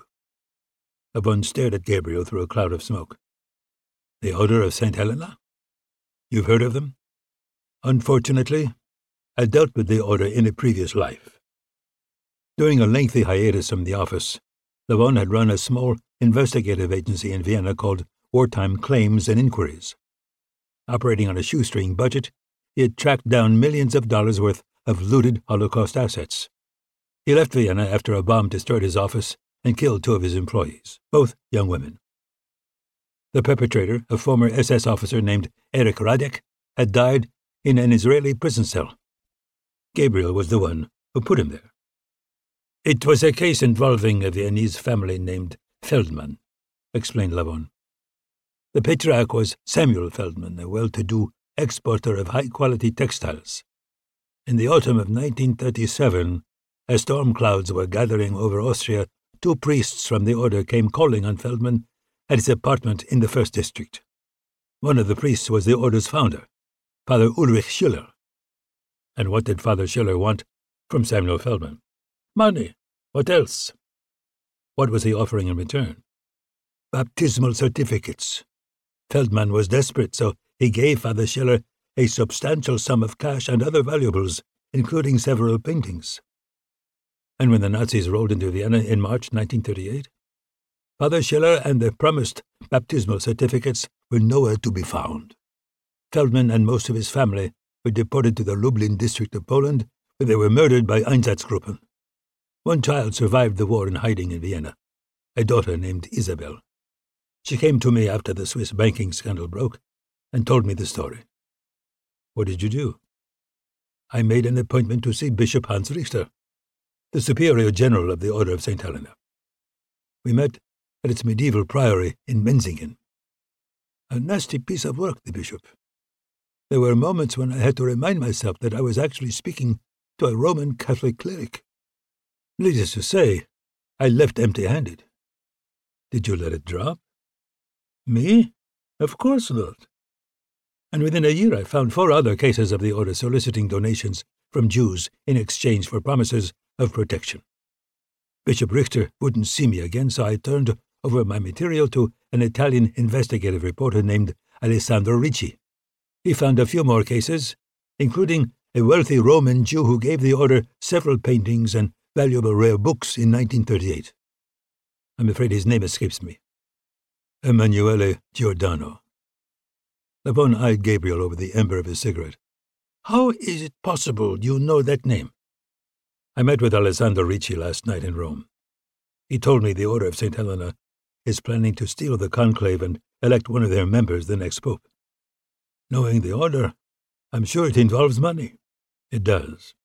Lavon stared at Gabriel through a cloud of smoke. "The Order of Saint Helena? You've heard of them?" "Unfortunately, I dealt with the order in a previous life." During a lengthy hiatus from the office, Lavon had run a small investigative agency in Vienna called Wartime Claims and Inquiries. Operating on a shoestring budget, he had tracked down millions of dollars worth of looted Holocaust assets. He left Vienna after a bomb destroyed his office and killed two of his employees, both young women. The perpetrator, a former S S officer named Erich Radek, had died in an Israeli prison cell. Gabriel was the one who put him there. "It was a case involving a Viennese family named Feldman," explained Lavon. "The patriarch was Samuel Feldman, a well-to-do exporter of high-quality textiles. In the autumn of nineteen thirty-seven, as storm clouds were gathering over Austria, two priests from the order came calling on Feldman at his apartment in the First District. One of the priests was the order's founder, Father Ulrich Schiller. And what did Father Schiller want from Samuel Feldman? Money. What else? What was he offering in return? Baptismal certificates. Feldman was desperate, so he gave Father Schiller a substantial sum of cash and other valuables, including several paintings. And when the Nazis rolled into Vienna in March nineteen thirty-eight, Father Schiller and the promised baptismal certificates were nowhere to be found. Feldman and most of his family were deported to the Lublin district of Poland, where they were murdered by Einsatzgruppen. One child survived the war in hiding in Vienna, a daughter named Isabel. She came to me after the Swiss banking scandal broke and told me the story. What did you do? I made an appointment to see Bishop Hans Richter, the Superior General of the Order of Saint Helena. We met at its medieval priory in Menzingen. A nasty piece of work, the bishop. There were moments when I had to remind myself that I was actually speaking to a Roman Catholic cleric. Needless to say, I left empty-handed. Did you let it drop? Me? Of course not. And within a year I found four other cases of the order soliciting donations from Jews in exchange for promises of protection. Bishop Richter wouldn't see me again, so I turned over my material to an Italian investigative reporter named Alessandro Ricci. He found a few more cases, including a wealthy Roman Jew who gave the order several paintings and valuable rare books in nineteen thirty-eight. I'm afraid his name escapes me. Emanuele Giordano. Lavon eyed Gabriel over the ember of his cigarette. How is it possible you know that name? I met with Alessandro Ricci last night in Rome. He told me the Order of Saint Helena is planning to steal the conclave and elect one of their members the next pope. Knowing the order, I'm sure it involves money. It does.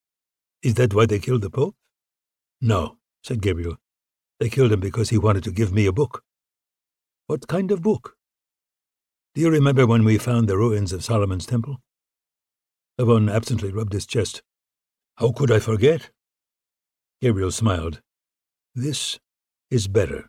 Is that why they killed the pope? No, said Gabriel. They killed him because he wanted to give me a book. What kind of book? Do you remember when we found the ruins of Solomon's temple? Lavon absently rubbed his chest. How could I forget? Gabriel smiled. This is better.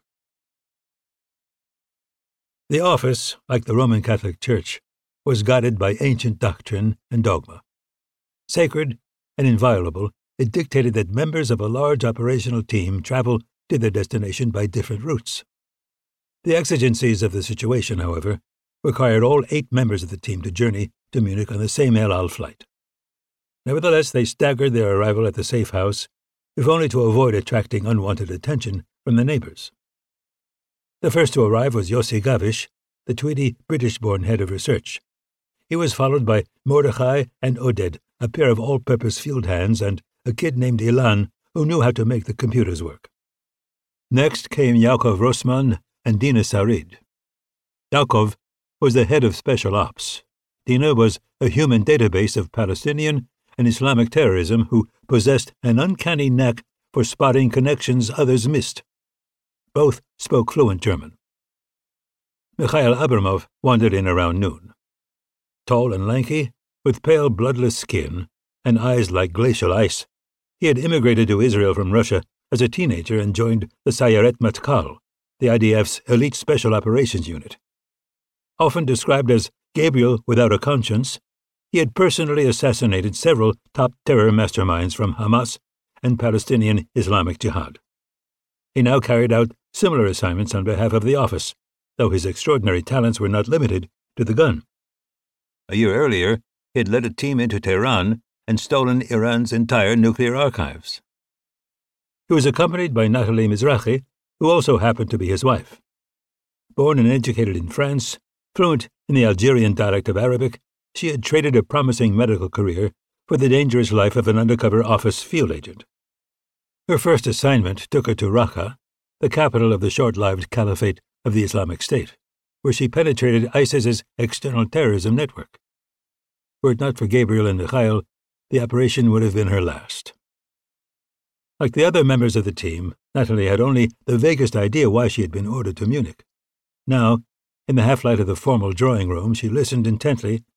The office, like the Roman Catholic Church, was guided by ancient doctrine and dogma. Sacred and inviolable, it dictated that members of a large operational team travel to their destination by different routes. The exigencies of the situation, however, required all eight members of the team to journey to Munich on the same El Al flight. Nevertheless, they staggered their arrival at the safe house, if only to avoid attracting unwanted attention from the neighbors. The first to arrive was Yossi Gavish, the tweedy British-born head of research. He was followed by Mordechai and Oded, a pair of all-purpose field hands, and a kid named Ilan, who knew how to make the computers work. Next came Yaakov Rossman and Dina Sarid. Yaakov was the head of special ops. Dina was a human database of Palestinian in Islamic terrorism who possessed an uncanny knack for spotting connections others missed. Both spoke fluent German. Mikhail Abramov wandered in around noon. Tall and lanky, with pale bloodless skin and eyes like glacial ice, he had immigrated to Israel from Russia as a teenager and joined the Sayeret Matkal, the I D F's elite special operations unit. Often described as Gabriel without a conscience, he had personally assassinated several top terror masterminds from Hamas and Palestinian Islamic Jihad. He now carried out similar assignments on behalf of the office, though his extraordinary talents were not limited to the gun. A year earlier, he had led a team into Tehran and stolen Iran's entire nuclear archives. He was accompanied by Natalie Mizrahi, who also happened to be his wife. Born and educated in France, fluent in the Algerian dialect of Arabic, she had traded a promising medical career for the dangerous life of an undercover office field agent. Her first assignment took her to Raqqa, the capital of the short-lived Caliphate of the Islamic State, where she penetrated ISIS's external terrorism network. Were it not for Gabriel and Mikhail, the operation would have been her last. Like the other members of the team, Natalie had only the vaguest idea why she had been ordered to Munich. Now, in the half-light of the formal drawing room, she listened intently